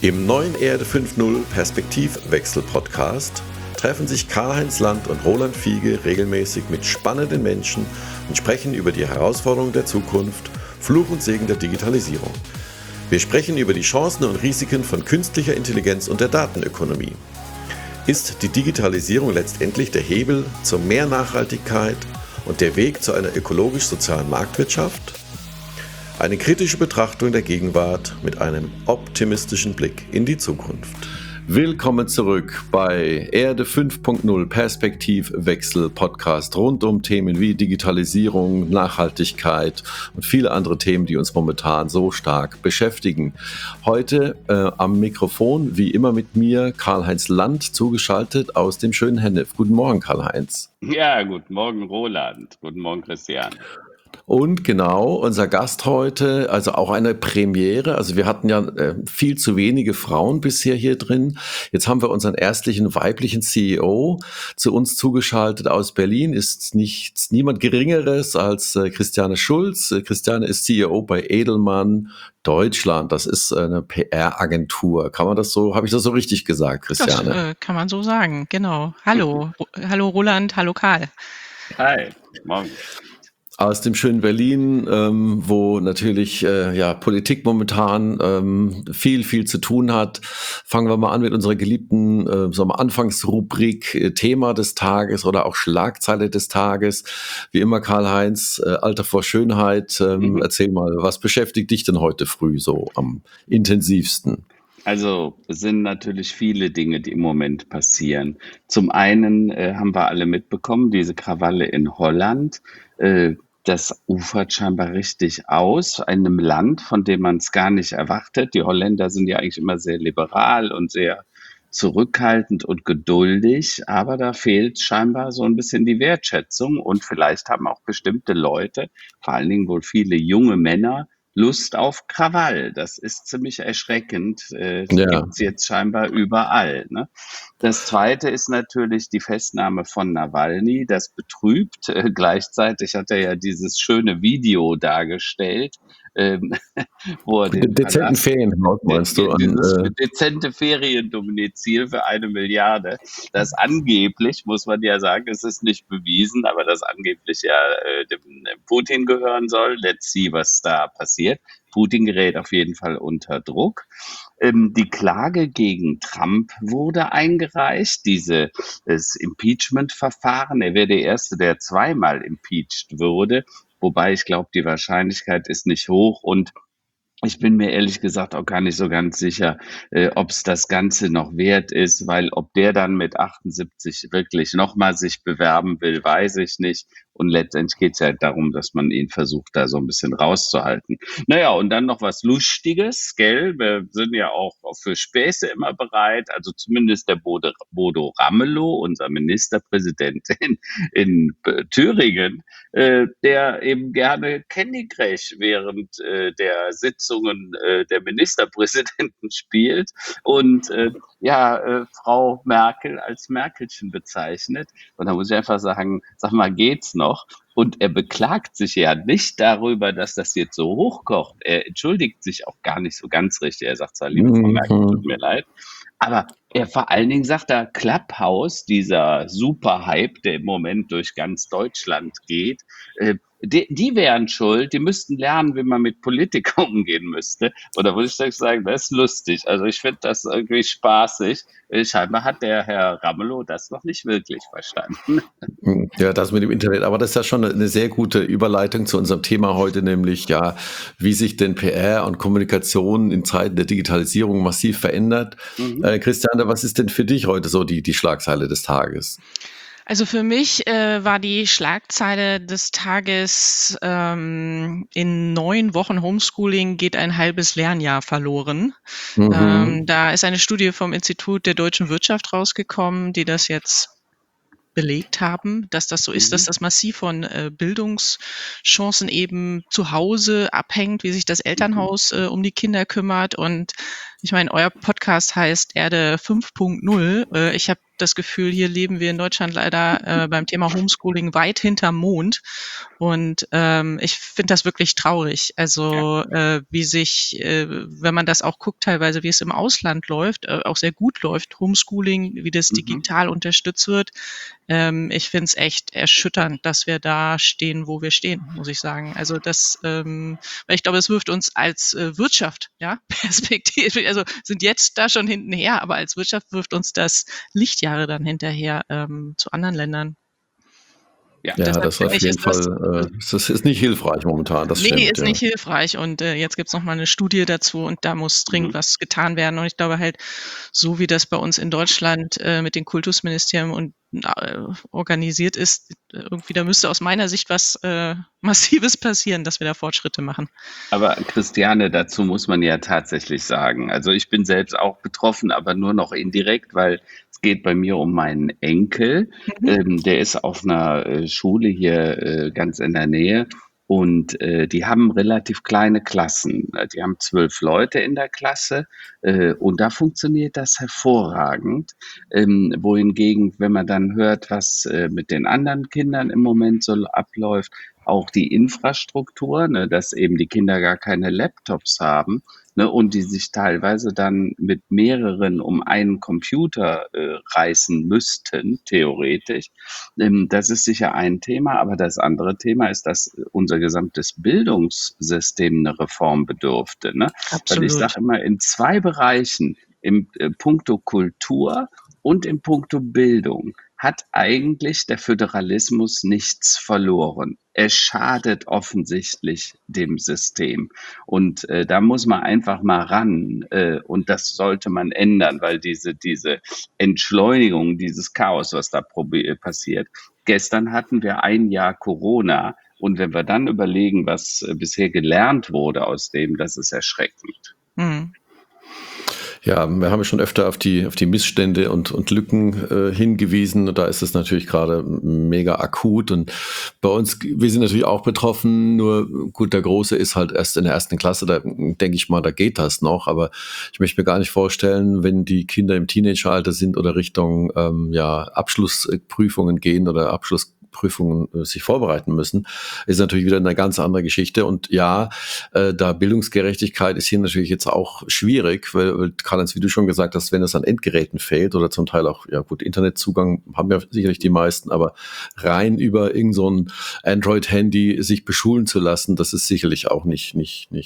Im neuen Erde 5.0 Perspektivwechsel-Podcast treffen sich Karl-Heinz Land und Roland Fiege regelmäßig mit spannenden Menschen und sprechen über die Herausforderungen der Zukunft, Fluch und Segen der Digitalisierung. Wir sprechen über die Chancen und Risiken von künstlicher Intelligenz und der Datenökonomie. Ist die Digitalisierung letztendlich der Hebel zu mehr Nachhaltigkeit und der Weg zu einer ökologisch-sozialen Marktwirtschaft? Eine kritische Betrachtung der Gegenwart mit einem optimistischen Blick in die Zukunft. Willkommen zurück bei Erde 5.0 Perspektivwechsel Podcast rund um Themen wie Digitalisierung, Nachhaltigkeit und viele andere Themen, die uns momentan so stark beschäftigen. Heute am Mikrofon, wie immer mit mir, Karl-Heinz Land, zugeschaltet aus dem schönen Hennef. Guten Morgen, Karl-Heinz. Ja, guten Morgen, Roland. Guten Morgen, Christian. Und genau, unser Gast heute, also auch eine Premiere. Also wir hatten ja viel zu wenige Frauen bisher hier drin. Jetzt haben wir unseren erstlichen weiblichen CEO zu uns zugeschaltet aus Berlin. Ist niemand Geringeres als Christiane Schulz. Christiane ist CEO bei Edelmann Deutschland. Das ist eine PR-Agentur. Kann man das so, habe ich das so richtig gesagt, Christiane? Das kann man so sagen, genau. Hallo, hallo Roland, hallo Karl. Hi, morgen. Aus dem schönen Berlin, wo natürlich Politik momentan viel zu tun hat. Fangen wir mal an mit unserer geliebten Anfangsrubrik Thema des Tages oder auch Schlagzeile des Tages. Wie immer, Karl-Heinz, Alter vor Schönheit. Erzähl mal, was beschäftigt dich denn heute früh so am intensivsten? Also es sind natürlich viele Dinge, die im Moment passieren. Zum einen haben wir alle mitbekommen, diese Krawalle in Holland. Das ufert scheinbar richtig aus, einem Land, von dem man es gar nicht erwartet. Die Holländer sind ja eigentlich immer sehr liberal und sehr zurückhaltend und geduldig, aber da fehlt scheinbar so ein bisschen die Wertschätzung und vielleicht haben auch bestimmte Leute, vor allen Dingen wohl viele junge Männer, Lust auf Krawall. Das ist ziemlich erschreckend. Gibt's jetzt scheinbar überall. Ne? Das Zweite ist natürlich die Festnahme von Nawalny. Das betrübt. Gleichzeitig hat er ja dieses schöne Video dargestellt, wo er den dezenten Ferienhaus, meinst du? Dieses dezente Feriendomizil für 1 Milliarde, das angeblich, muss man ja sagen, es ist nicht bewiesen, aber das angeblich ja dem Putin gehören soll. Let's see, was da passiert. Putin gerät auf jeden Fall unter Druck. Die Klage gegen Trump wurde eingereicht, das Impeachment-Verfahren. Er wäre der Erste, der zweimal impeached wurde, wobei ich glaube, die Wahrscheinlichkeit ist nicht hoch und ich bin mir ehrlich gesagt auch gar nicht so ganz sicher, ob es das Ganze noch wert ist, weil ob der dann mit 78 wirklich nochmal sich bewerben will, weiß ich nicht. Und letztendlich geht es ja darum, dass man ihn versucht, da so ein bisschen rauszuhalten. Naja, und dann noch was Lustiges, gell? Wir sind ja auch für Späße immer bereit. Also zumindest der Bodo Ramelow, unser Ministerpräsident in Thüringen, der eben gerne Candy Crush während der Sitzungen der Ministerpräsidenten spielt und Frau Merkel als Merkelchen bezeichnet. Und da muss ich einfach sagen, sag mal, geht's noch? Und er beklagt sich ja nicht darüber, dass das jetzt so hochkocht. Er entschuldigt sich auch gar nicht so ganz richtig. Er sagt zwar, liebe Frau Merkel, tut mir leid. Aber er vor allen Dingen sagt da, Clubhouse, dieser Super-Hype, der im Moment durch ganz Deutschland geht, die wären schuld, die müssten lernen, wie man mit Politikern umgehen müsste. Oder würde ich sagen, das ist lustig. Also ich finde das irgendwie spaßig. Scheinbar hat der Herr Ramelow das noch nicht wirklich verstanden. Ja, das mit dem Internet, aber das ist ja schon eine sehr gute Überleitung zu unserem Thema heute, nämlich wie sich denn PR und Kommunikation in Zeiten der Digitalisierung massiv verändert. Christiane, was ist denn für dich heute so die Schlagzeile des Tages? Also für mich war die Schlagzeile des Tages, in 9 Wochen Homeschooling geht ein halbes Lernjahr verloren. Da ist eine Studie vom Institut der deutschen Wirtschaft rausgekommen, die das jetzt belegt haben, dass das so ist, dass das massiv von Bildungschancen eben zu Hause abhängt, wie sich das Elternhaus um die Kinder kümmert. Und Ich meine, euer Podcast heißt Erde 5.0. Ich habe das Gefühl, hier leben wir in Deutschland leider beim Thema Homeschooling weit hinterm Mond. Und ich finde das wirklich traurig. Also wie sich, wenn man das auch guckt, teilweise, wie es im Ausland läuft, auch sehr gut läuft, Homeschooling, wie das digital unterstützt wird. Ich finde es echt erschütternd, dass wir da stehen, wo wir stehen, muss ich sagen. Also das, weil ich glaube, es wirft uns als Wirtschaft, ja, perspektivisch, also sind jetzt da schon hintenher, aber als Wirtschaft wirft uns das Lichtjahre dann hinterher zu anderen Ländern. Ja, das auf jeden Fall, das ist nicht hilfreich momentan, das stimmt. Nee, ist nicht hilfreich und jetzt gibt's noch mal eine Studie dazu und da muss dringend was getan werden und ich glaube halt, so wie das bei uns in Deutschland mit den Kultusministerien und organisiert ist, irgendwie, da müsste aus meiner Sicht was Massives passieren, dass wir da Fortschritte machen. Aber Christiane, dazu muss man ja tatsächlich sagen, also ich bin selbst auch betroffen, aber nur noch indirekt, weil es geht bei mir um meinen Enkel. Der ist auf einer Schule hier ganz in der Nähe und die haben relativ kleine Klassen. Die haben 12 Leute in der Klasse und da funktioniert das hervorragend. Wohingegen, wenn man dann hört, was mit den anderen Kindern im Moment so abläuft, auch die Infrastruktur, ne, dass eben die Kinder gar keine Laptops haben, ne, und die sich teilweise dann mit mehreren um einen Computer reißen müssten, theoretisch. Das ist sicher ein Thema, aber das andere Thema ist, dass unser gesamtes Bildungssystem eine Reform bedurfte. Ne? Weil ich sage immer, in 2 Bereichen, im puncto Kultur und im puncto Bildung, hat eigentlich der Föderalismus nichts verloren. Er schadet offensichtlich dem System. Und da muss man einfach mal ran. Und das sollte man ändern, weil diese Entschleunigung, dieses Chaos, was da passiert. Gestern hatten wir ein Jahr Corona. Und wenn wir dann überlegen, was bisher gelernt wurde aus dem, das ist erschreckend. Ja, wir haben ja schon öfter auf die Missstände und Lücken hingewiesen. Und da ist es natürlich gerade mega akut. Und bei uns, wir sind natürlich auch betroffen. Nur gut, der Große ist halt erst in der 1. Klasse. Da denke ich mal, da geht das noch. Aber ich möchte mir gar nicht vorstellen, wenn die Kinder im Teenageralter sind oder Richtung Abschlussprüfungen gehen oder Abschlussprüfungen sich vorbereiten müssen, ist natürlich wieder eine ganz andere Geschichte. Und ja, da Bildungsgerechtigkeit ist hier natürlich jetzt auch schwierig, weil Karl-Heinz, wie du schon gesagt hast, wenn es an Endgeräten fehlt oder zum Teil auch, ja gut, Internetzugang haben ja sicherlich die meisten, aber rein über irgend so ein Android-Handy sich beschulen zu lassen, das ist sicherlich auch nicht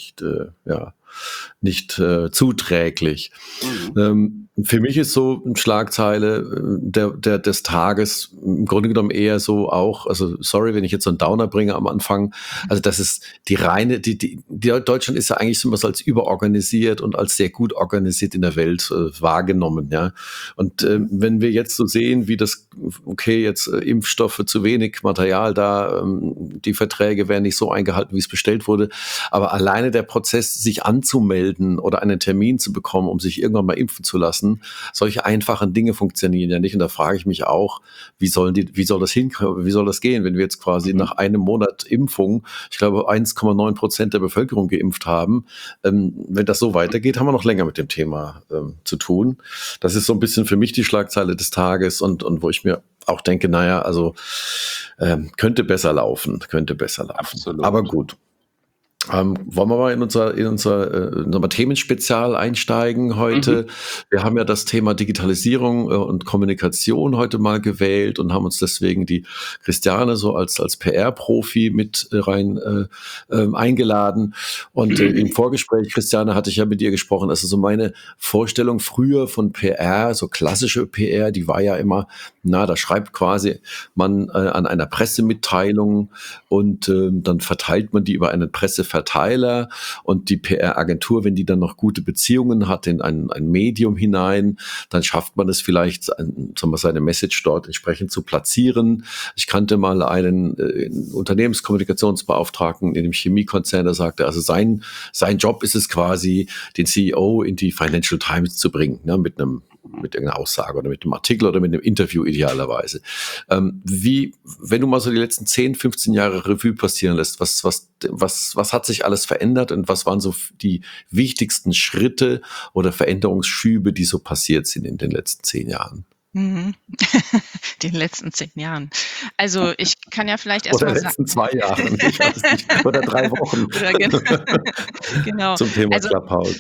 zuträglich. Für mich ist so eine Schlagzeile des Tages im Grunde genommen eher so auch, also sorry, wenn ich jetzt so einen Downer bringe am Anfang, also das ist die reine, die Deutschland ist ja eigentlich immer so als überorganisiert und als sehr gut organisiert in der Welt wahrgenommen, ja. Und wenn wir jetzt so sehen, wie das, okay, jetzt Impfstoffe, zu wenig Material da, die Verträge werden nicht so eingehalten, wie es bestellt wurde, aber alleine der Prozess, sich anzumelden oder einen Termin zu bekommen, um sich irgendwann mal impfen zu lassen, solche einfachen Dinge funktionieren ja nicht. Und da frage ich mich auch, wie soll das gehen, wenn wir jetzt quasi nach einem Monat Impfung, ich glaube 1,9% der Bevölkerung geimpft haben. Wenn das so weitergeht, haben wir noch länger mit dem Thema zu tun. Das ist so ein bisschen für mich die Schlagzeile des Tages und wo ich mir auch denke, naja, also könnte besser laufen. Absolut. Aber gut. Wollen wir mal in unser Themenspezial einsteigen heute? Wir haben ja das Thema Digitalisierung und Kommunikation heute mal gewählt und haben uns deswegen die Christiane so als PR-Profi mit rein eingeladen. Und im Vorgespräch, Christiane, hatte ich ja mit dir gesprochen, also so meine Vorstellung früher von PR, so klassische PR, die war ja immer, da schreibt quasi man an einer Pressemitteilung und dann verteilt man die über einen Presseverteiler und die PR-Agentur, wenn die dann noch gute Beziehungen hat in ein Medium hinein, dann schafft man es vielleicht, seine Message dort entsprechend zu platzieren. Ich kannte mal einen Unternehmenskommunikationsbeauftragten in dem Chemiekonzern, der sagte, also sein Job ist es quasi, den CEO in die Financial Times zu bringen, ne, mit einem irgendeiner Aussage oder mit einem Artikel oder mit einem Interview idealerweise. Wenn du mal so die letzten 10, 15 Jahre Revue passieren lässt, was hat sich alles verändert und was waren so die wichtigsten Schritte oder Veränderungsschübe, die so passiert sind in den letzten 10 Jahren? Den letzten 10 Jahren. Also ich kann ja vielleicht Oder erstmal letzten 2 Jahren, ich weiß nicht, oder 3 Wochen. Oder genau. Zum Thema Also, Clubhouse.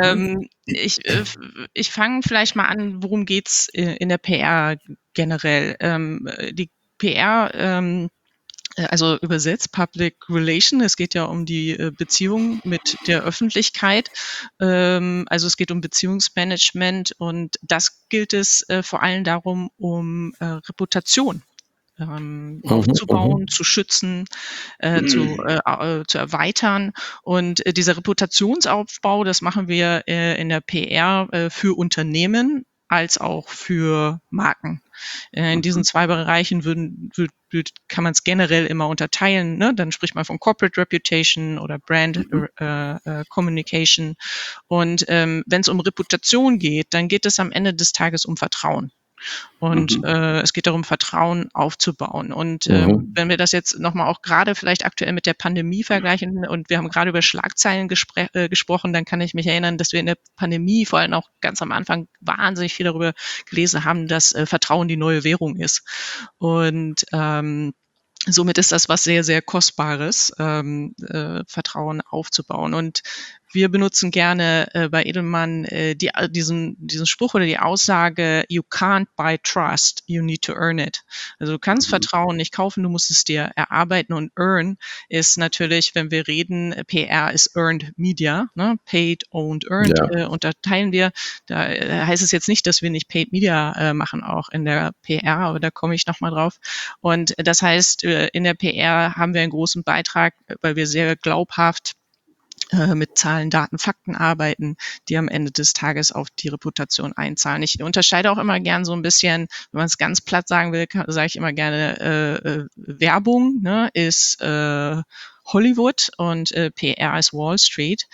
ich fange vielleicht mal an, worum geht's in der PR generell? Die PR, also übersetzt Public Relation, es geht ja um die Beziehung mit der Öffentlichkeit. Also es geht um Beziehungsmanagement und das gilt es vor allem darum, um Reputation aufzubauen, zu schützen, zu erweitern. Und dieser Reputationsaufbau, das machen wir in der PR für Unternehmen als auch für Marken. In diesen 2 Bereichen kann man es generell immer unterteilen. Ne? Dann spricht man von Corporate Reputation oder Brand Communication. Und wenn es um Reputation geht, dann geht es am Ende des Tages um Vertrauen. Und es geht darum, Vertrauen aufzubauen. Und wenn wir das jetzt nochmal auch gerade vielleicht aktuell mit der Pandemie vergleichen und wir haben gerade über Schlagzeilen gesprochen, dann kann ich mich erinnern, dass wir in der Pandemie vor allem auch ganz am Anfang wahnsinnig viel darüber gelesen haben, dass Vertrauen die neue Währung ist. Und somit ist das was sehr, sehr Kostbares, Vertrauen aufzubauen. Und wir benutzen gerne bei Edelmann diesen Spruch oder die Aussage, you can't buy trust, you need to earn it. Also du kannst Vertrauen nicht kaufen, du musst es dir erarbeiten, und earn ist natürlich, wenn wir reden, PR ist earned media, ne? Paid, owned, earned, unterteilen wir. Da heißt es jetzt nicht, dass wir nicht Paid Media machen, auch in der PR, aber da komme ich nochmal drauf. Und das heißt, in der PR haben wir einen großen Beitrag, weil wir sehr glaubhaft mit Zahlen, Daten, Fakten arbeiten, die am Ende des Tages auf die Reputation einzahlen. Ich unterscheide auch immer gern so ein bisschen, wenn man es ganz platt sagen will, sage ich immer Gerne, Werbung ist Hollywood und PR ist Wall Street.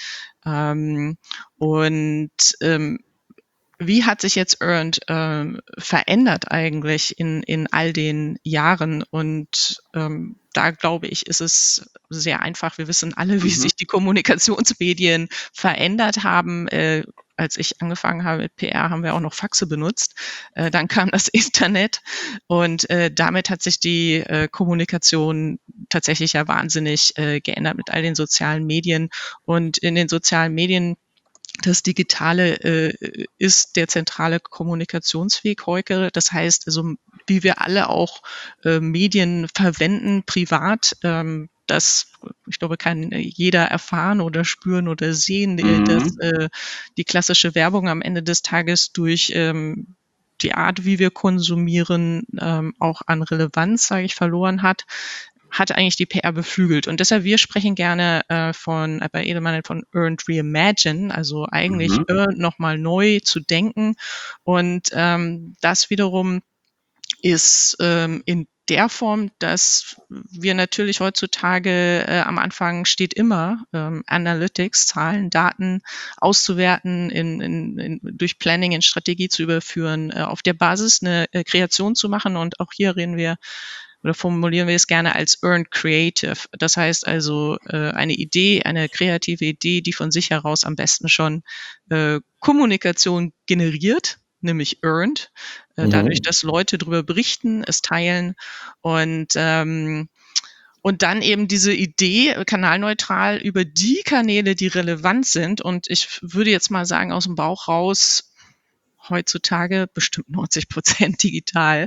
Wie hat sich jetzt Earned verändert eigentlich in all den Jahren? Und da glaube ich, ist es sehr einfach. Wir wissen alle, wie sich die Kommunikationsmedien verändert haben. Als ich angefangen habe mit PR, haben wir auch noch Faxe benutzt. Dann kam das Internet und damit hat sich die Kommunikation tatsächlich ja wahnsinnig geändert mit all den sozialen Medien. Und in den sozialen Medien, das Digitale ist der zentrale Kommunikationsweg heute. Das heißt, also wie wir alle auch Medien verwenden, privat, das, ich glaube, kann jeder erfahren oder spüren oder sehen, dass die klassische Werbung am Ende des Tages durch die Art, wie wir konsumieren, auch an Relevanz, sage ich, verloren hat eigentlich die PR beflügelt. Und deshalb, wir sprechen gerne bei Edelmann von Earned Reimagine, also eigentlich nochmal neu zu denken. Und das wiederum ist in der Form, dass wir natürlich heutzutage am Anfang steht immer Analytics, Zahlen, Daten auszuwerten, durch Planning in Strategie zu überführen, auf der Basis eine Kreation zu machen. Und auch hier formulieren wir es gerne als Earned Creative. Das heißt also eine Idee, eine kreative Idee, die von sich heraus am besten schon Kommunikation generiert, nämlich earned, dadurch, dass Leute darüber berichten, es teilen und dann eben diese Idee kanalneutral über die Kanäle, die relevant sind. Und ich würde jetzt mal sagen, aus dem Bauch raus, heutzutage bestimmt 90% digital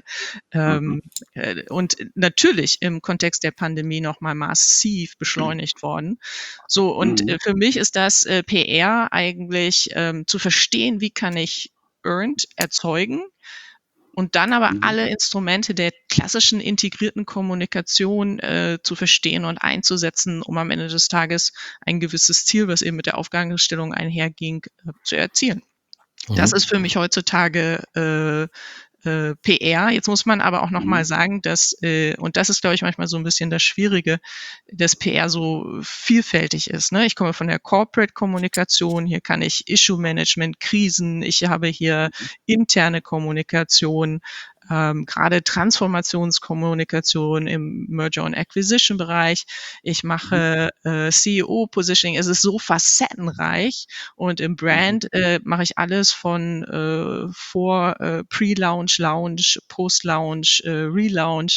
und natürlich im Kontext der Pandemie nochmal massiv beschleunigt worden. So, und für mich ist das PR eigentlich zu verstehen, wie kann ich Earned erzeugen und dann aber alle Instrumente der klassischen integrierten Kommunikation zu verstehen und einzusetzen, um am Ende des Tages ein gewisses Ziel, was eben mit der Aufgabenstellung einherging, zu erzielen. Das ist für mich heutzutage PR. Jetzt muss man aber auch noch mal sagen, dass, und das ist, glaube ich, manchmal so ein bisschen das Schwierige, dass PR so vielfältig ist. Ne? Ich komme von der Corporate-Kommunikation, hier kann ich Issue-Management, Krisen, ich habe hier interne Kommunikation, gerade Transformationskommunikation im Merger- und Acquisition-Bereich. Ich mache CEO-Positioning. Es ist so facettenreich und im Brand mache ich alles von Pre-Launch, Launch, Post-Launch, Relaunch.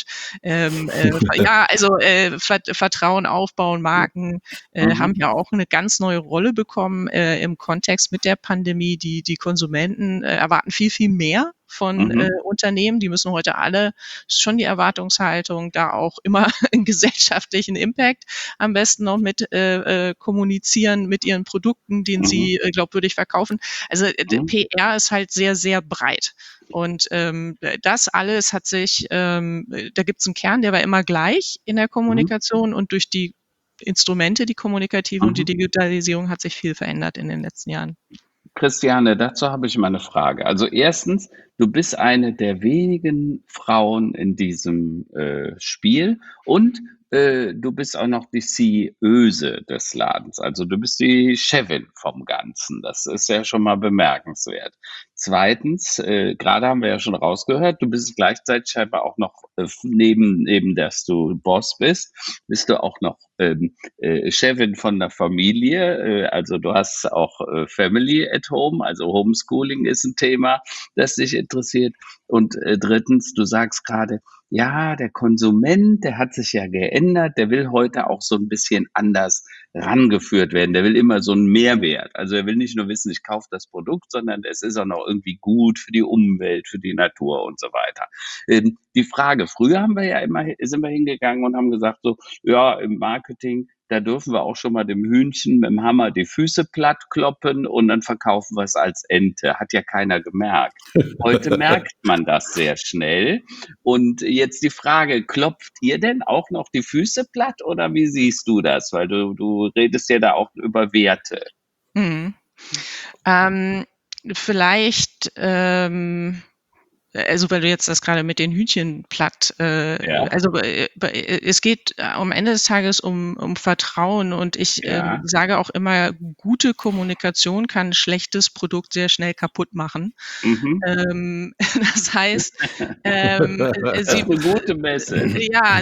Ja, also Vertrauen aufbauen, Marken haben ja auch eine ganz neue Rolle bekommen im Kontext mit der Pandemie. Die Konsumenten erwarten viel, viel mehr von Unternehmen. Die müssen heute alle, schon die Erwartungshaltung, da auch immer einen gesellschaftlichen Impact am besten noch mit kommunizieren mit ihren Produkten, den sie glaubwürdig verkaufen. Also PR ist halt sehr, sehr breit. Und das alles hat sich, da gibt es einen Kern, der war immer gleich in der Kommunikation und durch die Instrumente, die kommunikative und die Digitalisierung hat sich viel verändert in den letzten Jahren. Christiane, dazu habe ich mal eine Frage. Also erstens, du bist eine der wenigen Frauen in diesem Spiel und du bist auch noch die CEOse des Ladens. Also du bist die Chefin vom Ganzen. Das ist ja schon mal bemerkenswert. Zweitens, gerade haben wir ja schon rausgehört, du bist gleichzeitig scheinbar auch noch, neben dass du Boss bist du auch noch Chefin von der Familie. Also du hast auch Family at Home, also Homeschooling ist ein Thema, das dich interessiert. Und drittens, du sagst gerade, ja, der Konsument, der hat sich ja geändert, der will heute auch so ein bisschen anders rangeführt werden. Der will immer so einen Mehrwert. Also er will nicht nur wissen, ich kaufe das Produkt, sondern es ist auch noch irgendwie gut für die Umwelt, für die Natur und so weiter. Die Frage, früher sind wir hingegangen und haben gesagt so, ja, im Marketing, da dürfen wir auch schon mal dem Hühnchen mit dem Hammer die Füße platt kloppen und dann verkaufen wir es als Ente. Hat ja keiner gemerkt. Heute merkt man das sehr schnell. Und jetzt die Frage, klopft ihr denn auch noch die Füße platt oder wie siehst du das? Weil du redest ja da auch über Werte. Vielleicht also weil du jetzt das gerade mit den Hühnchen platt, also es geht am Ende des Tages um Vertrauen und ich sage auch immer, gute Kommunikation kann ein schlechtes Produkt sehr schnell kaputt machen. Das heißt, das ist eine gute Message. Ja,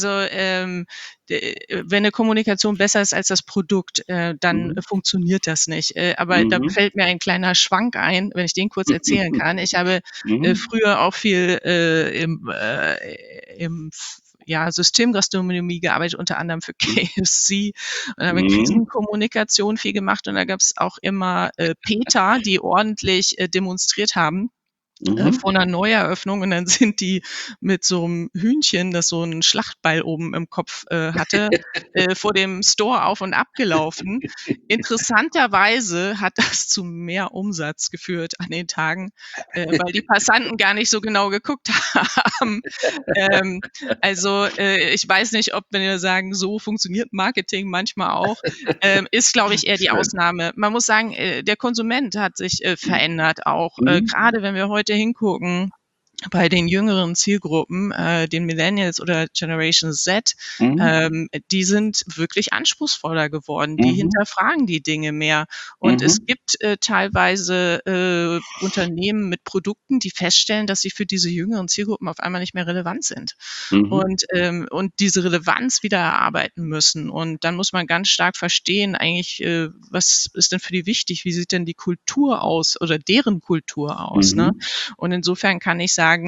wenn eine Kommunikation besser ist als das Produkt, dann funktioniert das nicht. Aber da fällt mir ein kleiner Schwank ein, wenn ich den kurz erzählen kann. Ich habe früher auch viel im Systemgastronomie gearbeitet, unter anderem für KFC und habe Krisenkommunikation viel gemacht und da gab es auch immer PETA, die ordentlich demonstriert haben. Vor einer Neueröffnung und dann sind die mit so einem Hühnchen, das so einen Schlachtball oben im Kopf hatte, vor dem Store auf und ab gelaufen. Interessanterweise hat das zu mehr Umsatz geführt an den Tagen, weil die Passanten gar nicht so genau geguckt haben. Ich weiß nicht, ob wir sagen, so funktioniert Marketing manchmal auch, ist, glaube ich, eher die Ausnahme. Man muss sagen, der Konsument hat sich verändert auch, gerade wenn wir heute hingucken bei den jüngeren Zielgruppen, den Millennials oder Generation Z, die sind wirklich anspruchsvoller geworden. Die hinterfragen die Dinge mehr. Und es gibt teilweise Unternehmen mit Produkten, die feststellen, dass sie für diese jüngeren Zielgruppen auf einmal nicht mehr relevant sind. Und diese Relevanz wieder erarbeiten müssen. Und dann muss man ganz stark verstehen, eigentlich, was ist denn für die wichtig? Wie sieht denn die Kultur aus oder deren Kultur aus? Ne? Und insofern kann ich sagen,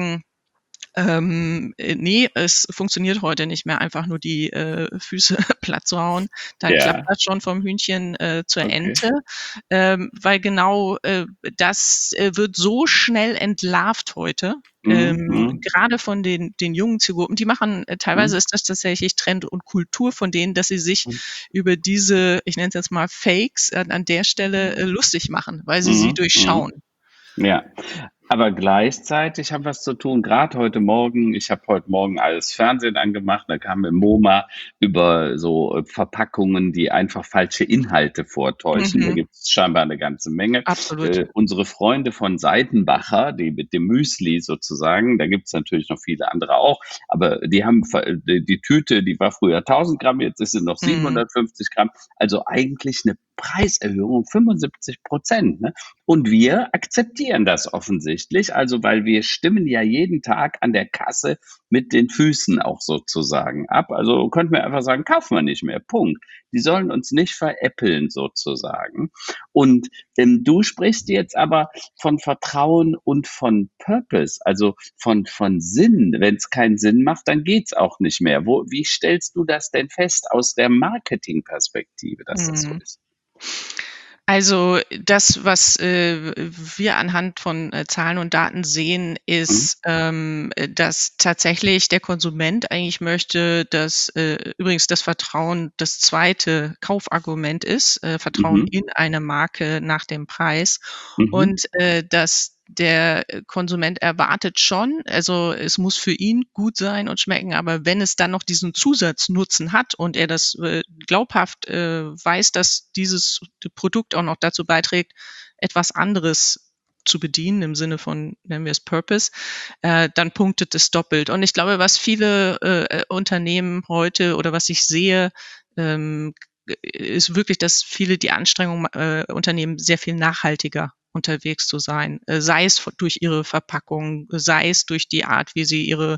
nee, es funktioniert heute nicht mehr, einfach nur die Füße platt zu hauen. Dann klappt das schon vom Hühnchen zur Ente, weil genau das wird so schnell entlarvt heute. Gerade von den jungen Zielgruppen, die machen, teilweise ist das tatsächlich Trend und Kultur von denen, dass sie sich über diese, ich nenne es jetzt mal Fakes, an der Stelle lustig machen, weil sie durchschauen. Ja, Aber gleichzeitig haben wir es zu tun, gerade heute Morgen, ich habe heute Morgen alles Fernsehen angemacht, da kam im MoMA über so Verpackungen, die einfach falsche Inhalte vortäuschen. Da Mhm, gibt es scheinbar eine ganze Menge. absolut. Unsere Freunde von Seitenbacher, die mit dem Müsli sozusagen, da gibt es natürlich noch viele andere auch, aber die haben die Tüte, die war früher 1000 Gramm, jetzt ist sie noch Mhm. 750 Gramm. Also eigentlich eine Preiserhöhung um 75%. Ne? Und wir akzeptieren das offensichtlich, also weil wir stimmen ja jeden Tag an der Kasse mit den Füßen auch sozusagen ab. Also könnten wir einfach sagen, kaufen wir nicht mehr. Punkt. Die sollen uns nicht veräppeln sozusagen. Und du sprichst jetzt aber von Vertrauen und von Purpose, also von Sinn. Wenn es keinen Sinn macht, dann geht's auch nicht mehr. Wie stellst du das denn fest aus der Marketingperspektive, dass das so Mhm. ist? Also das, was wir anhand von Zahlen und Daten sehen, Mhm. ist, dass tatsächlich der Konsument eigentlich möchte, dass übrigens das Vertrauen das zweite Kaufargument ist, Vertrauen Mhm. in eine Marke nach dem Preis Mhm. und dass der Konsument erwartet schon, also es muss für ihn gut sein und schmecken, aber wenn es dann noch diesen Zusatznutzen hat und er das glaubhaft weiß, dass dieses Produkt auch noch dazu beiträgt, etwas anderes zu bedienen im Sinne von, nennen wir es Purpose, dann punktet es doppelt. Und ich glaube, was viele Unternehmen heute oder was ich sehe, ähm, ist wirklich, dass viele die Anstrengung unternehmen, sehr viel nachhaltiger unterwegs zu sein, sei es durch ihre Verpackung, sei es durch die Art, wie sie ihre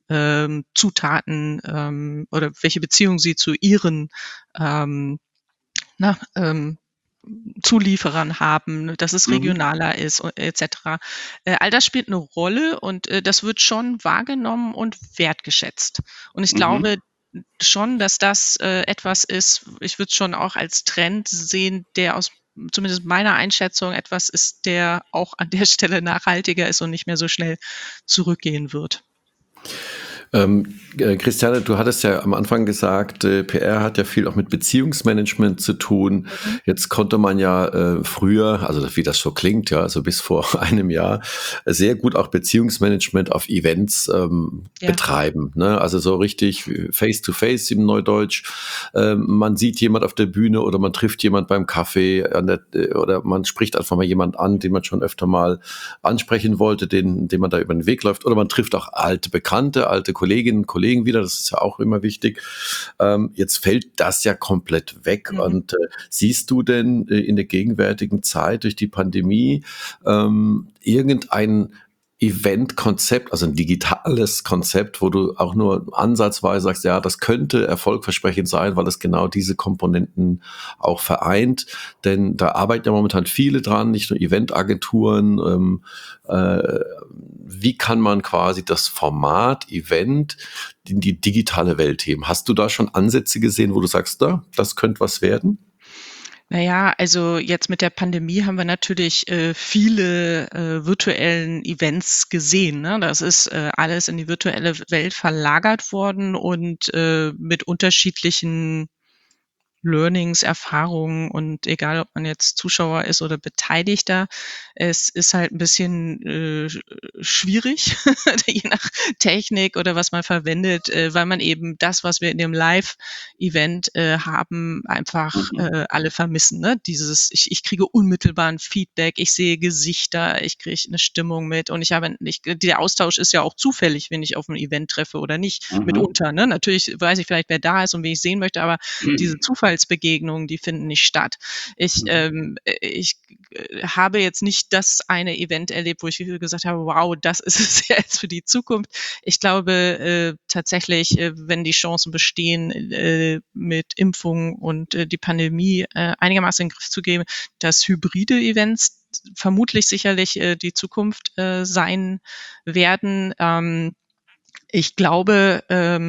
Zutaten oder welche Beziehung sie zu ihren ähm, na, Zulieferern haben, dass es Mhm. regionaler ist et cetera. All das spielt eine Rolle und das wird schon wahrgenommen und wertgeschätzt. Und ich Mhm. glaube schon, dass das etwas ist, ich würde es schon auch als Trend sehen, der aus zumindest meiner Einschätzung etwas ist, der auch an der Stelle nachhaltiger ist und nicht mehr so schnell zurückgehen wird. Christiane, du hattest ja am Anfang gesagt, PR hat ja viel auch mit Beziehungsmanagement zu tun. Mhm. Jetzt konnte man ja früher, also wie das so klingt, ja, also bis vor einem Jahr, sehr gut auch Beziehungsmanagement auf Events Ja. betreiben. Ne? Also so richtig Face-to-Face im Neudeutsch. Man sieht jemand auf der Bühne oder man trifft jemand beim Kaffee oder man spricht einfach mal jemand an, den man schon öfter mal ansprechen wollte, den man da über den Weg läuft. Oder man trifft auch alte Bekannte, alte Kolleginnen und Kollegen wieder. Das ist ja auch immer wichtig. Jetzt fällt das ja komplett weg. Mhm. Und siehst du denn in der gegenwärtigen Zeit durch die Pandemie irgendein Event-Konzept, also ein digitales Konzept, wo du auch nur ansatzweise sagst, ja, das könnte erfolgversprechend sein, weil es genau diese Komponenten auch vereint. Denn da arbeiten ja momentan viele dran, nicht nur Eventagenturen. Wie kann man quasi das Format Event in die digitale Welt heben? Hast du da schon Ansätze gesehen, wo du sagst, da, das könnte was werden? Na ja, also jetzt mit der Pandemie haben wir natürlich viele virtuellen Events gesehen, ne? Das ist alles in die virtuelle Welt verlagert worden und mit unterschiedlichen Learnings, Erfahrungen und egal, ob man jetzt Zuschauer ist oder Beteiligter, es ist halt ein bisschen schwierig, je nach Technik oder was man verwendet, weil man eben das, was wir in dem Live-Event haben, einfach Mhm. alle vermissen, ne? Dieses ich kriege unmittelbaren Feedback, ich sehe Gesichter, ich kriege eine Stimmung mit und ich habe nicht der Austausch ist ja auch zufällig, wenn ich auf 'n Event treffe oder nicht, Mhm. mitunter, ne? Natürlich weiß ich vielleicht, wer da ist und wen ich sehen möchte, aber diese Zufallsbegegnungen, die finden nicht statt. Mhm. Ich habe jetzt nicht das eine Event erlebt, wo ich gesagt habe: „Wow, das ist es jetzt für die Zukunft." Ich glaube, tatsächlich, wenn die Chancen bestehen, mit Impfung und, die Pandemie, einigermaßen in den Griff zu geben, dass hybride Events vermutlich sicherlich, die Zukunft, sein werden. Ich glaube,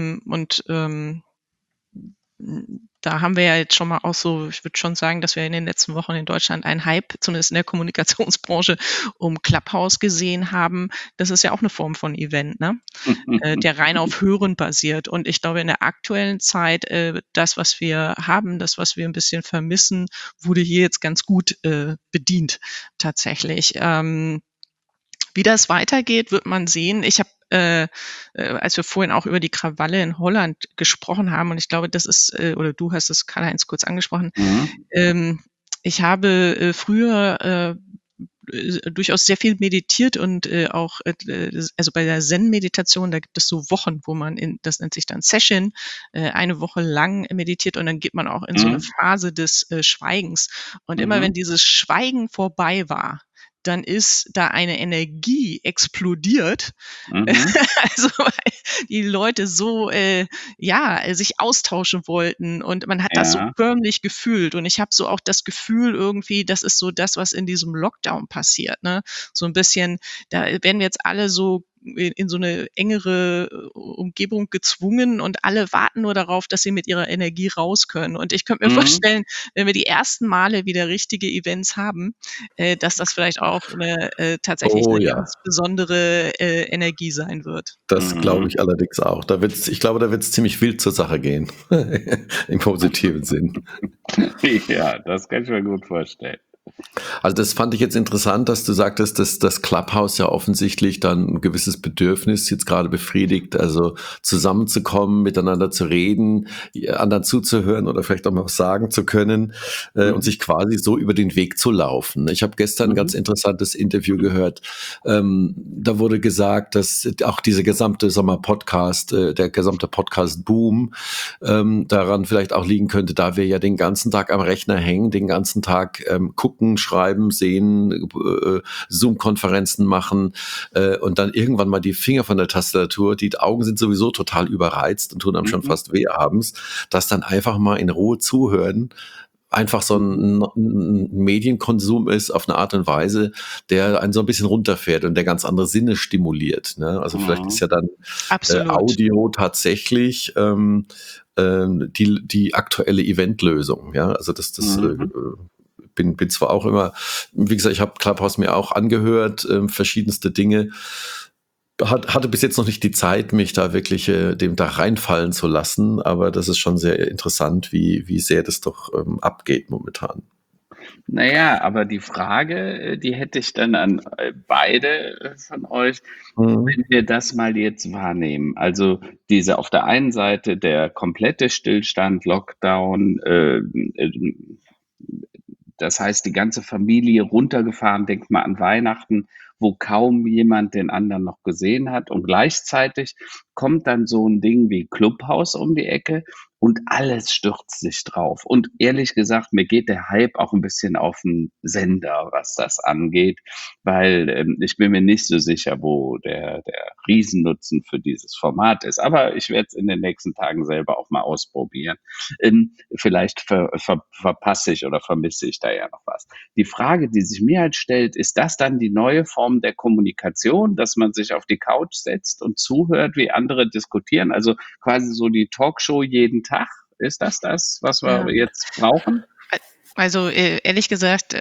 da haben wir ja jetzt schon mal auch so ich würde schon sagen, dass wir in den letzten Wochen in Deutschland einen Hype, zumindest in der Kommunikationsbranche, um Clubhouse gesehen haben. Das ist ja auch 'ne Form von Event, ne, der rein auf Hören basiert. Und ich glaube, in der aktuellen Zeit, das, was wir haben, das, was wir 'n bisschen vermissen, wurde hier jetzt ganz gut, bedient tatsächlich. Wie das weitergeht, wird man sehen. Ich habe, als wir vorhin auch über die Krawalle in Holland gesprochen haben, und ich glaube, das ist, oder du hast es, Karl-Heinz, kurz angesprochen. Ich habe früher durchaus sehr viel meditiert und auch, also bei der Zen-Meditation, da gibt es so Wochen, wo man das nennt sich dann Session, eine Woche lang meditiert, und dann geht man auch in so eine Phase des Schweigens. Und immer wenn dieses Schweigen vorbei war, dann ist da eine Energie explodiert. Also weil die Leute so sich austauschen wollten, und man hat das so förmlich gefühlt. Und ich habe so auch das Gefühl irgendwie, das ist so das, was in diesem Lockdown passiert, ne? So ein bisschen, da werden wir jetzt alle so in so eine engere Umgebung gezwungen, und alle warten nur darauf, dass sie mit ihrer Energie raus können. Und ich könnte mir vorstellen, wenn wir die ersten Male wieder richtige Events haben, dass das vielleicht auch tatsächlich eine ganz besondere Energie sein wird. Das glaube ich allerdings auch. Ich glaube, da wird's ziemlich wild zur Sache gehen. Im positiven Sinn. Ja, das kann ich mir gut vorstellen. Also das fand ich jetzt interessant, dass du sagtest, dass das Clubhouse ja offensichtlich dann ein gewisses Bedürfnis jetzt gerade befriedigt, also zusammenzukommen, miteinander zu reden, anderen zuzuhören oder vielleicht auch mal was sagen zu können und sich quasi so über den Weg zu laufen. Ich habe gestern ein ganz interessantes Interview gehört. Da wurde gesagt, dass auch diese gesamte, Podcast, der gesamte Podcast-Boom daran vielleicht auch liegen könnte, da wir ja den ganzen Tag am Rechner hängen, den ganzen Tag gucken, schreiben, sehen, Zoom-Konferenzen machen und dann irgendwann mal die Finger von der Tastatur, die Augen sind sowieso total überreizt und tun einem schon fast weh abends, dass dann einfach mal in Ruhe zuhören, einfach so ein Medienkonsum ist auf eine Art und Weise, der einen so ein bisschen runterfährt und der ganz andere Sinne stimuliert. Ne? Also vielleicht ist ja dann Audio tatsächlich die aktuelle Eventlösung. Ja, also das bin zwar auch immer, wie gesagt, ich habe Clubhouse mir auch angehört, verschiedenste Dinge. Hatte bis jetzt noch nicht die Zeit, mich da wirklich dem da reinfallen zu lassen, aber das ist schon sehr interessant, wie sehr das doch abgeht momentan. Naja, aber die Frage, die hätte ich dann an beide von euch, wenn wir das mal jetzt wahrnehmen. Also diese auf der einen Seite der komplette Stillstand, Lockdown, das heißt, die ganze Familie runtergefahren, denkt mal an Weihnachten, wo kaum jemand den anderen noch gesehen hat. Und gleichzeitig kommt dann so ein Ding wie Clubhouse um die Ecke und alles stürzt sich drauf. Und ehrlich gesagt, mir geht der Hype auch ein bisschen auf den Sender, was das angeht, weil ich bin mir nicht so sicher, wo der Riesennutzen für dieses Format ist. Aber ich werde es in den nächsten Tagen selber auch mal ausprobieren. Vielleicht verpasse ich oder vermisse ich da ja noch was. Die Frage, die sich mir halt stellt, ist das dann die neue Form der Kommunikation, dass man sich auf die Couch setzt und zuhört, wie andere diskutieren? Also quasi so die Talkshow jeden Tag. Ist das, was wir jetzt brauchen? Also ehrlich gesagt,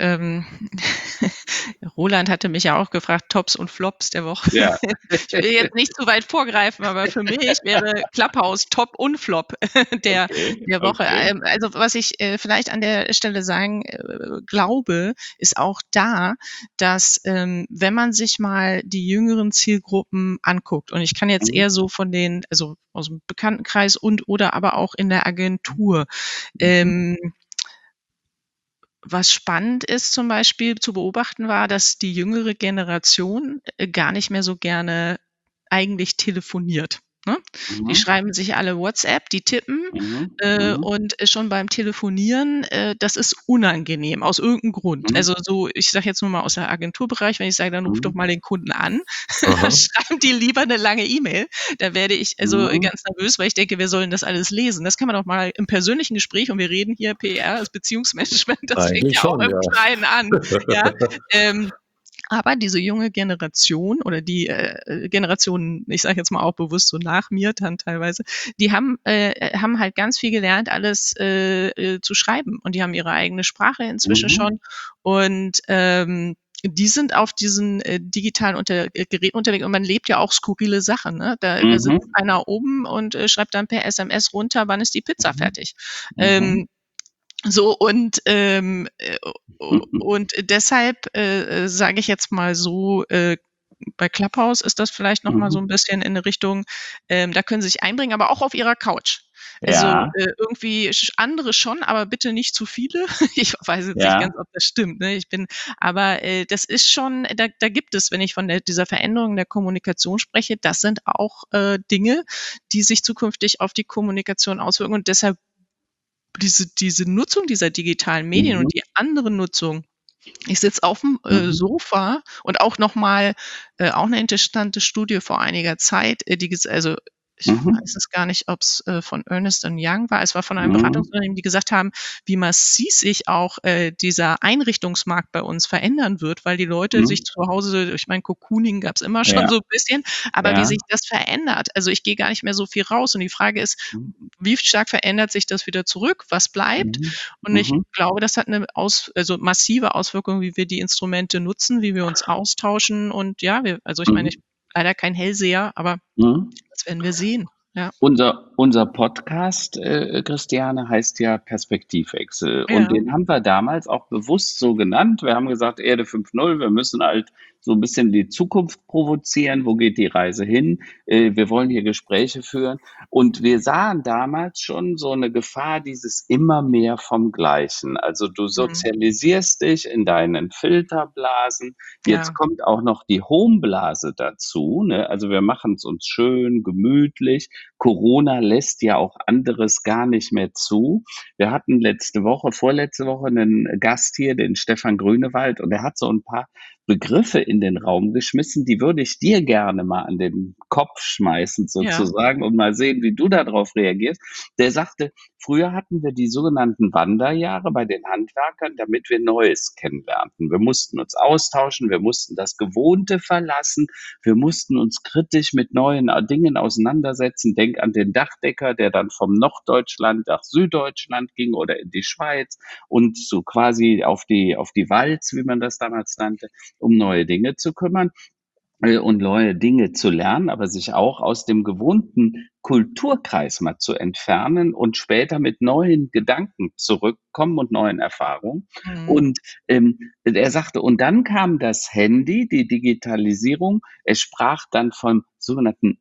Roland hatte mich ja auch gefragt, Tops und Flops der Woche. Ja. Ich will jetzt nicht zu weit vorgreifen, aber für mich wäre Clubhouse Top und Flop der Woche. Okay. Also was ich vielleicht an der Stelle sagen glaube, ist auch da, dass wenn man sich mal die jüngeren Zielgruppen anguckt, und ich kann jetzt eher so von den, also aus dem Bekanntenkreis oder aber auch in der Agentur, was spannend ist zum Beispiel zu beobachten war, dass die jüngere Generation gar nicht mehr so gerne eigentlich telefoniert. Ne? Die schreiben sich alle WhatsApp, die tippen und schon beim Telefonieren, das ist unangenehm aus irgendeinem Grund. Also so, ich sage jetzt nur mal aus der Agenturbereich, wenn ich sage, dann ruf doch mal den Kunden an, schreiben die lieber eine lange E-Mail. Da werde ich also ganz nervös, weil ich denke, wir sollen das alles lesen. Das kann man doch mal im persönlichen Gespräch, und wir reden hier PR, das Beziehungsmanagement, das fängt ja auch im Kleinen an. Ja, aber diese junge Generation oder die Generation, ich sage jetzt mal auch bewusst so nach mir dann teilweise, die haben halt ganz viel gelernt, alles zu schreiben, und die haben ihre eigene Sprache inzwischen schon, und die sind auf diesen digitalen Geräten unterwegs, und man lebt ja auch skurrile Sachen. Ne? Da sitzt einer oben und schreibt dann per SMS runter, wann ist die Pizza fertig. So, und deshalb sage ich jetzt mal so, bei Clubhouse ist das vielleicht noch mal so ein bisschen in 'ne Richtung, da können Sie sich einbringen, aber auch auf Ihrer Couch. Also, Ja, irgendwie andere schon, aber bitte nicht zu viele. Ich weiß jetzt nicht ja. ganz, ob das stimmt, ne? Aber, das ist schon da gibt es, wenn ich von dieser Veränderung der Kommunikation spreche, das sind auch, Dinge, die sich zukünftig auf die Kommunikation auswirken und deshalb diese Nutzung dieser digitalen Medien Mhm, und die andere Nutzung. Ich sitze auf'm, mhm, Sofa und auch noch mal auch 'ne interessante Studie vor einiger Zeit, die ich mhm, weiß es gar nicht, ob's, von Ernst& Young war. Es war von einem mhm, Beratungsunternehmen, die gesagt haben, wie massiv sich auch, dieser Einrichtungsmarkt bei uns verändern wird, weil die Leute mhm. sich zu Hause ich meine, Cocooning gab's immer schon Ja, so 'n bisschen, aber wie ja. sich das verändert. Also, ich gehe gar nicht mehr so viel raus und die Frage ist, Mhm, wie stark verändert sich das wieder zurück? Was bleibt? mhm, Und ich mhm. glaube, das hat 'ne massive Auswirkung, wie wir die Instrumente nutzen, wie wir uns austauschen und ja, ich meine, ich Mhm. bin leider kein Hellseher, aber Mhm. das werden wir sehen. Ja. Unser Podcast, Christiane, heißt ja Perspektivwechsel und Ja. den haben wir damals auch bewusst so genannt. Wir haben gesagt: „Erde 5.0, wir müssen halt so ein bisschen die Zukunft provozieren. Wo geht die Reise hin? Wir wollen hier Gespräche führen.“ Und wir sahen damals schon so eine Gefahr, dieses immer mehr vom Gleichen. Also, du Mhm. sozialisierst dich in deinen Filterblasen. Jetzt Ja. kommt auch noch die Homeblase dazu, ne? Also, wir machen es uns schön gemütlich. Corona lässt ja auch anderes gar nicht mehr zu. Wir hatten vorletzte Woche einen Gast hier, den Stefan Grünewald, und er hat so ein paar Begriffe in den Raum geschmissen, die würde ich dir gerne mal an den Kopf schmeißen Ja. sozusagen und mal sehen, wie du darauf reagierst. Der sagte: „Früher hatten wir die sogenannten Wanderjahre bei den Handwerkern, damit wir Neues kennenlernten. Wir mussten uns austauschen, wir mussten das Gewohnte verlassen, wir mussten uns kritisch mit neuen Dingen auseinandersetzen. Denk an den Dachdecker, der dann vom Norddeutschland nach Süddeutschland ging oder in die Schweiz und so quasi auf die Walz, wie man das damals nannte, um neue Dinge zu kümmern und neue Dinge zu lernen, aber sich auch aus dem gewohnten Kulturkreis mal zu entfernen und später mit neuen Gedanken zurückkommen und neuen Erfahrungen. Mhm. Und, er sagte, und dann kam das Handy, die Digitalisierung. Er sprach dann vom sogenannten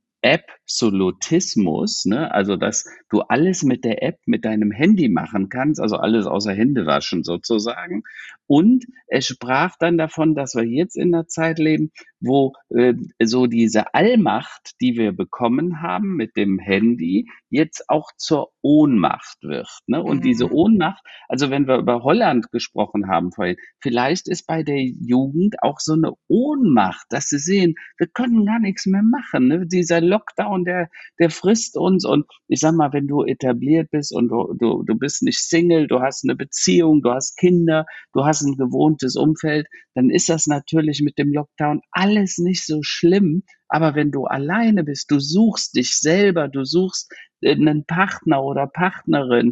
Absolutismus, ne? Also, dass du alles mit der App, mit deinem Handy machen kannst, also alles außer Hände waschen sozusagen. Und er sprach dann davon, dass wir jetzt in 'ner Zeit leben, wo, so diese Allmacht, die wir bekommen haben mit dem Handy, jetzt auch zur Ohnmacht wird, ne? Und diese Mhm. Ohnmacht, also, wenn wir über Holland gesprochen haben vorhin, vielleicht ist bei der Jugend auch so 'ne Ohnmacht, dass sie sehen, wir können gar nix mehr machen, ne? Dieser Lockdown, der frisst uns, und ich sage mal, wenn du etabliert bist und du bist nicht Single, du hast 'ne Beziehung, du hast Kinder, du hast 'n gewohntes Umfeld, dann ist das natürlich mit dem Lockdown alles nicht so schlimm. Aber wenn du alleine bist, du suchst dich selber, du suchst, 'nen Partner oder Partnerin,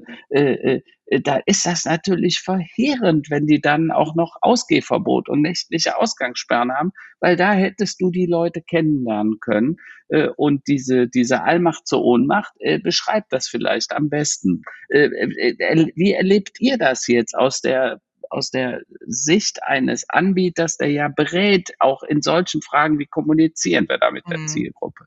da ist das natürlich verheerend, wenn die dann auch noch Ausgehverbot und nächtliche Ausgangssperren haben, weil da hättest du die Leute kennenlernen können. Und diese Allmacht zur Ohnmacht, beschreibt das vielleicht am besten. Wie erlebt ihr das jetzt aus der Sicht eines Anbieters, der ja berät, auch in solchen Fragen, wie kommunizieren wir da mit der Mhm. Zielgruppe?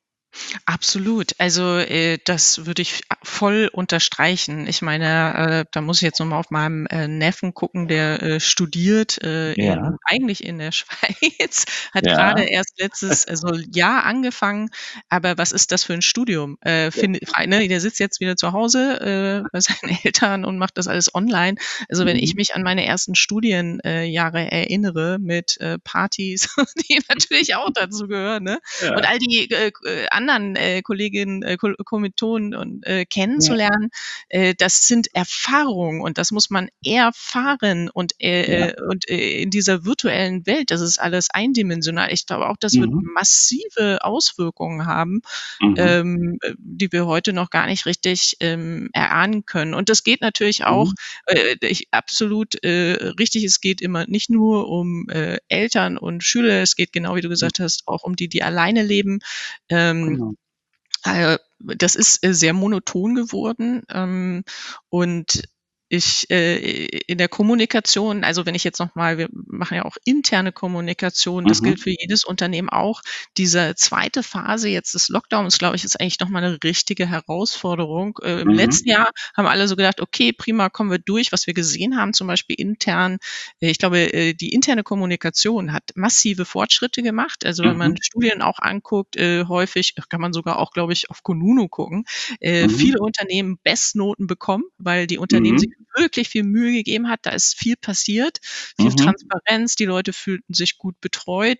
Absolut. Also, das würde ich voll unterstreichen. Ich meine, da muss ich jetzt noch mal auf meinem, Neffen gucken, der, studiert, Ja, eigentlich in der Schweiz, hat grade ja, erst letztes Jahr angefangen, aber was ist das für 'n Studium? Finde frei ne, der sitzt jetzt wieder zu Hause, bei seinen Eltern und macht das alles online. Also, wenn ich mhm, mich an meine ersten Jahre erinnere mit, Partys, die natürlich auch dazu gehören, ne? Und ja, all die, anderen, Kolleginnen, Kommilitonen und, ja, kennenzulernen, das sind Erfahrungen und das muss man erfahren ja, in dieser virtuellen Welt, das ist alles eindimensional. Ich glaube auch, das wird mhm, massive Auswirkungen haben, mhm, die wir heute noch gar nicht richtig, erahnen können. Und das geht natürlich auch, mhm, absolut, richtig, es geht immer nicht nur um, Eltern und Schüler, es geht genau wie du mhm, gesagt hast, auch um die, die alleine leben. Ähm, genau. das ist, sehr monoton geworden, und in der Kommunikation, also wenn ich jetzt nochmal, wir machen ja auch interne Kommunikation, das gilt für jedes Unternehmen auch. Diese zweite Phase jetzt des Lockdowns, glaube ich, ist eigentlich nochmal eine richtige Herausforderung. Im letzten Jahr haben alle so gedacht, okay, prima, kommen wir durch. Was wir gesehen haben, zum Beispiel intern, ich glaube, die interne Kommunikation hat massive Fortschritte gemacht. Also wenn man Studien auch anguckt, häufig kann man sogar auch, glaube ich, auf Kununu gucken, viele Unternehmen Bestnoten bekommen, weil die Unternehmen sich wirklich viel Mühe gegeben hat. Da ist viel passiert, viel Transparenz, die Leute fühlten sich gut betreut.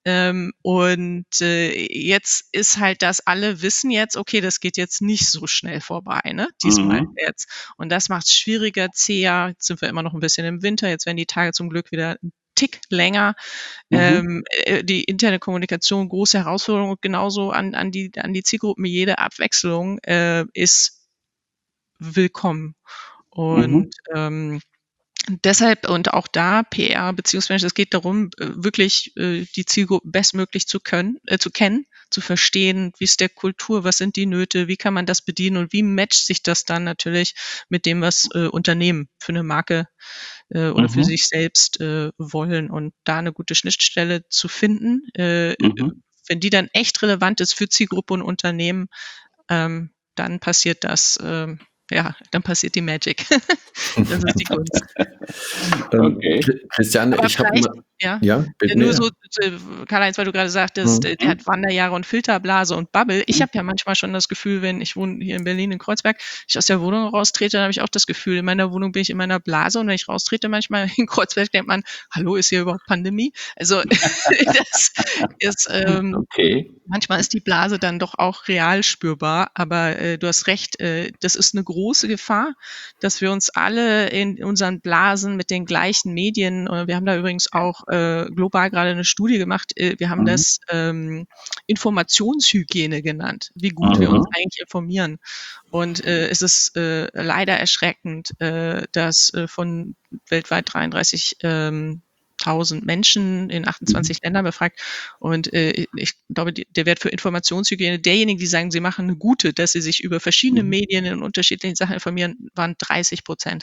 Jetzt ist halt das, alle wissen jetzt, okay, das geht jetzt nicht so schnell vorbei, ne? Diesmal jetzt. Und das macht es schwieriger, zäher. Jetzt sind wir immer noch ein bisschen im Winter. Jetzt werden die Tage zum Glück wieder ein Tick länger. Die interne Kommunikation, große Herausforderung, genauso an die Zielgruppen. Jede Abwechslung ist willkommen. Und deshalb und auch da PR beziehungsweise es geht darum, wirklich die Zielgruppe bestmöglich zu kennen, zu verstehen, wie ist der Kultur, was sind die Nöte, wie kann man das bedienen und wie matcht sich das dann natürlich mit dem, was Unternehmen für eine Marke oder für sich selbst wollen und da eine gute Schnittstelle zu finden, wenn die dann echt relevant ist für Zielgruppe und Unternehmen, dann passiert das, dann passiert die Magic. Das ist die Kunst. Okay. Christiane, aber ich habe bitte. nur so, Karl-Heinz, weil du gerade sagtest, der hat Wanderjahre und Filterblase und Bubble. Ich habe ja manchmal schon das Gefühl, wenn ich wohne hier in Berlin in Kreuzberg, ich aus der Wohnung raustrete, dann habe ich auch das Gefühl, in meiner Wohnung bin ich in meiner Blase und wenn ich raustrete, manchmal in Kreuzberg denkt man, hallo, ist hier überhaupt Pandemie? Also das ist manchmal ist die Blase dann doch auch real spürbar, aber du hast recht, das ist eine große Gefahr, dass wir uns alle in unseren Blasen mit den gleichen Medien, wir haben da übrigens auch global gerade eine Studie gemacht, wir haben das Informationshygiene genannt, wie gut wir uns eigentlich informieren. Und es ist leider erschreckend, dass von weltweit 33.000 Menschen in 28 Ländern befragt. Und ich glaube, der Wert für Informationshygiene, derjenigen, die sagen, sie machen eine gute, dass sie sich über verschiedene Medien in unterschiedlichen Sachen informieren, waren 30%.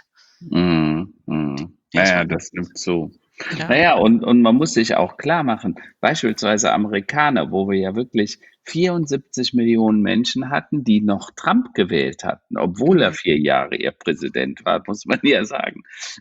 Naja, das nimmt zu. Ja. Naja, und man muss sich auch klar machen, beispielsweise Amerikaner, wo wir ja wirklich 74 Millionen Menschen hatten, die noch Trump gewählt hatten, obwohl er 4 Jahre ihr Präsident war, muss man ja sagen.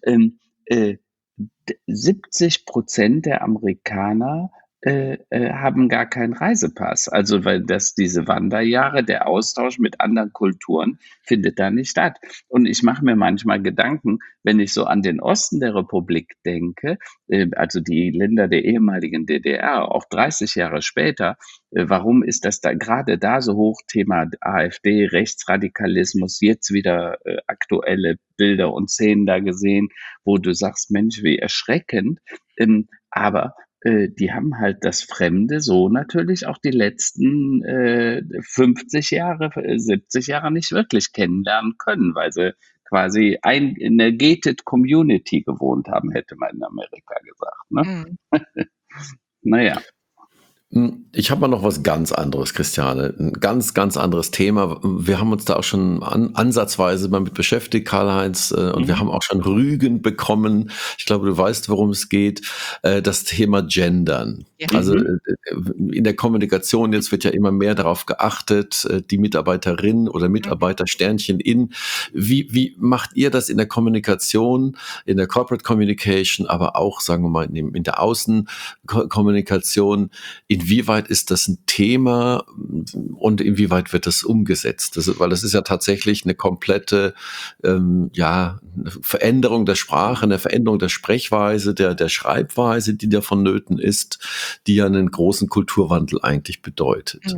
70% der Amerikaner haben gar keinen Reisepass. Also weil diese Wanderjahre, der Austausch mit anderen Kulturen findet da nicht statt. Und ich mache mir manchmal Gedanken, wenn ich so an den Osten der Republik denke, also die Länder der ehemaligen DDR, auch 30 Jahre später, warum ist das da gerade da so hoch? Thema AfD, Rechtsradikalismus, jetzt wieder aktuelle Bilder und Szenen da gesehen, wo du sagst, Mensch, wie erschreckend. Aber die haben halt das Fremde so natürlich auch die letzten 50 Jahre, 70 Jahre nicht wirklich kennenlernen können, weil sie quasi in der gated Community gewohnt haben, hätte man in Amerika gesagt. Ne? Naja. Ich habe mal noch was ganz anderes, Christiane. Ein ganz, ganz anderes Thema. Wir haben uns da auch schon ansatzweise mal mit beschäftigt, Karl-Heinz, und wir haben auch schon Rügen bekommen. Ich glaube, du weißt, worum es geht. Das Thema Gendern. Ja. Also in der Kommunikation jetzt wird ja immer mehr darauf geachtet, die Mitarbeiterin oder Mitarbeiter Sternchen in. Wie macht ihr das in der Kommunikation, in der Corporate Communication, aber auch, sagen wir mal, in der Außenkommunikation? Inwieweit ist das ein Thema und inwieweit wird das umgesetzt? Weil das ist ja tatsächlich eine komplette eine Veränderung der Sprache, eine Veränderung der Sprechweise, der Schreibweise, die da vonnöten ist, die ja einen großen Kulturwandel eigentlich bedeutet.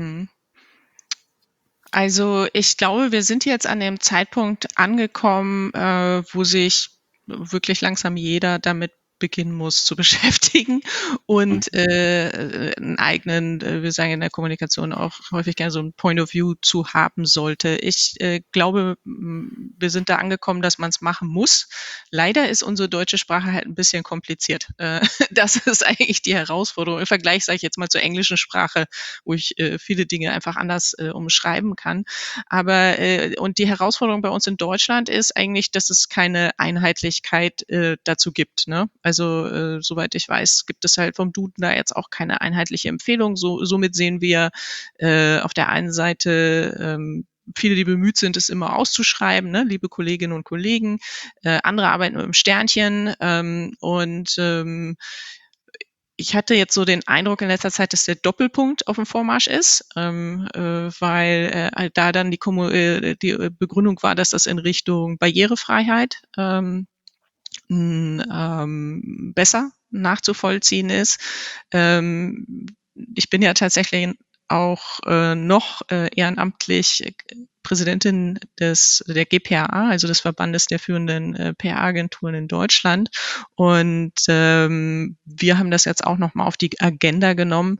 Also ich glaube, wir sind jetzt an dem Zeitpunkt angekommen, wo sich wirklich langsam jeder damit beginnen muss zu beschäftigen und einen eigenen, wir sagen in der Kommunikation auch häufig gerne so ein Point of View zu haben sollte. Ich glaube, wir sind da angekommen, dass man es machen muss. Leider ist unsere deutsche Sprache halt ein bisschen kompliziert. Das ist eigentlich die Herausforderung. Im Vergleich, sage ich jetzt mal, zur englischen Sprache, wo ich viele Dinge einfach anders umschreiben kann. Aber und die Herausforderung bei uns in Deutschland ist eigentlich, dass es keine Einheitlichkeit dazu gibt. Ne? Also soweit ich weiß, gibt es halt vom Duden da jetzt auch keine einheitliche Empfehlung. Somit sehen wir auf der einen Seite viele, die bemüht sind, es immer auszuschreiben, ne? Liebe Kolleginnen und Kollegen. Andere arbeiten mit dem Sternchen ich hatte jetzt so den Eindruck in letzter Zeit, dass der Doppelpunkt auf dem Vormarsch ist, weil da dann die Begründung war, dass das in Richtung Barrierefreiheit besser nachzuvollziehen ist. Ich bin ja tatsächlich auch noch ehrenamtlich Präsidentin der GPAA, also des Verbandes der führenden PR-Agenturen in Deutschland. Und wir haben das jetzt auch nochmal auf die Agenda genommen,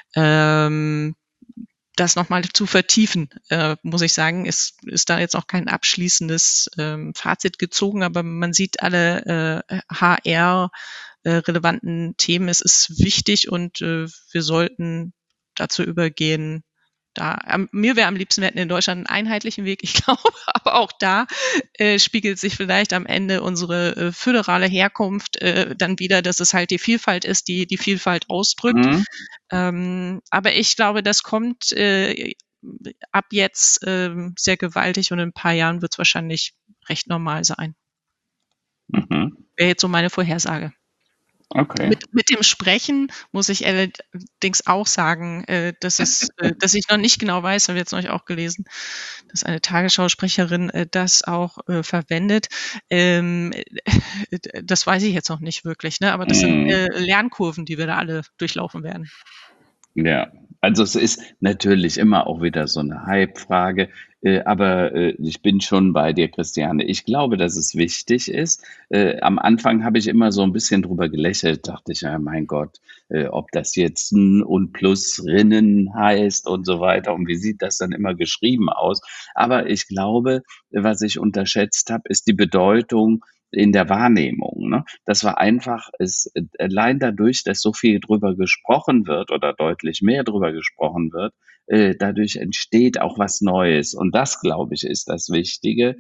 das nochmal zu vertiefen, muss ich sagen, ist da jetzt auch kein abschließendes Fazit gezogen, aber man sieht alle HR-relevanten Themen. Es ist wichtig und wir sollten dazu übergehen. Mir wäre am liebsten, wir hätten in Deutschland einen einheitlichen Weg, ich glaube, aber auch da spiegelt sich vielleicht am Ende unsere föderale Herkunft dann wieder, dass es halt die Vielfalt ist, die Vielfalt ausdrückt. Aber ich glaube, das kommt ab jetzt sehr gewaltig und in ein paar Jahren wird es wahrscheinlich recht normal sein. Wäre jetzt so meine Vorhersage. Okay. Mit dem Sprechen muss ich allerdings auch sagen, dass ich noch nicht genau weiß, habe ich jetzt neulich auch gelesen, dass eine Tagesschausprecherin das auch verwendet. Das weiß ich jetzt noch nicht wirklich, ne? Aber das sind Lernkurven, die wir da alle durchlaufen werden. Ja, also es ist natürlich immer auch wieder so eine Hype-Frage, aber ich bin schon bei dir, Christiane. Ich glaube, dass es wichtig ist. Am Anfang habe ich immer so ein bisschen drüber gelächelt, dachte ich, ja, mein Gott, ob das jetzt N und plus Rinnen heißt und so weiter und wie sieht das dann immer geschrieben aus? Aber ich glaube, was ich unterschätzt habe, ist die Bedeutung in der Wahrnehmung. Ne? Das war einfach, allein dadurch, dass so viel drüber gesprochen wird oder deutlich mehr drüber gesprochen wird, dadurch entsteht auch was Neues. Und das, glaube ich, ist das Wichtige.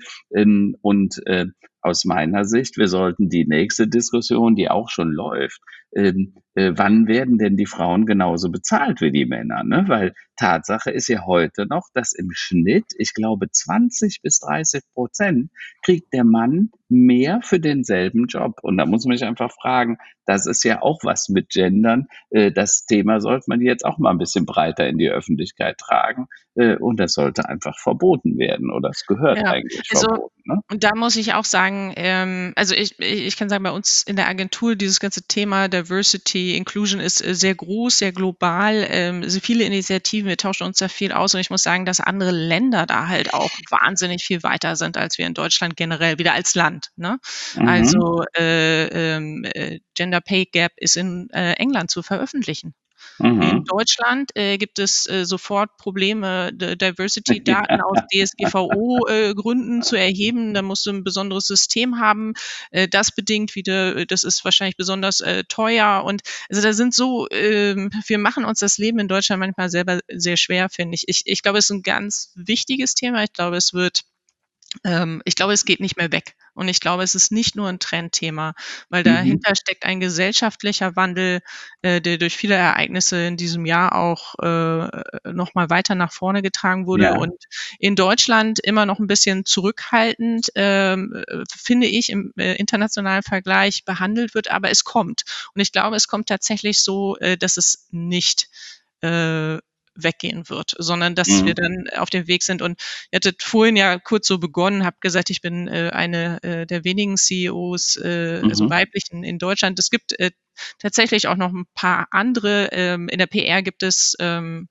Aus meiner Sicht, wir sollten die nächste Diskussion, die auch schon läuft, wann werden denn die Frauen genauso bezahlt wie die Männer? Ne? Weil Tatsache ist ja heute noch, dass im Schnitt, ich glaube, 20-30% kriegt der Mann mehr für denselben Job. Und da muss man sich einfach fragen, das ist ja auch was mit Gendern. Das Thema sollte man jetzt auch mal ein bisschen breiter in die Öffentlichkeit tragen. Und das sollte einfach verboten werden. Oder es gehört eigentlich verboten. Ne? Und da muss ich auch sagen, also ich kann sagen, bei uns in der Agentur, dieses ganze Thema Diversity, Inclusion ist sehr groß, sehr global, also viele Initiativen, wir tauschen uns da viel aus und ich muss sagen, dass andere Länder da halt auch wahnsinnig viel weiter sind als wir in Deutschland generell, wieder als Land. Ne? Also Gender Pay Gap ist in England zu veröffentlichen. In Deutschland gibt es sofort Probleme, Diversity-Daten aus DSGVO-Gründen zu erheben. Da musst du ein besonderes System haben. Das bedingt wieder, das ist wahrscheinlich besonders teuer. Und also da sind so, wir machen uns das Leben in Deutschland manchmal selber sehr schwer, finde ich. Ich glaube, es ist ein ganz wichtiges Thema. Ich glaube, es geht nicht mehr weg. Und ich glaube, es ist nicht nur ein Trendthema, weil dahinter steckt ein gesellschaftlicher Wandel, der durch viele Ereignisse in diesem Jahr auch noch mal weiter nach vorne getragen wurde. Ja. Und in Deutschland immer noch ein bisschen zurückhaltend, finde ich, im internationalen Vergleich behandelt wird, aber es kommt. Und ich glaube, es kommt tatsächlich so, dass es nicht weggehen wird, sondern dass wir dann auf dem Weg sind. Und ihr hattet vorhin ja kurz so begonnen, habt gesagt, ich bin eine der wenigen CEOs, also weiblichen in Deutschland. Es gibt tatsächlich auch noch ein paar andere. In der PR gibt es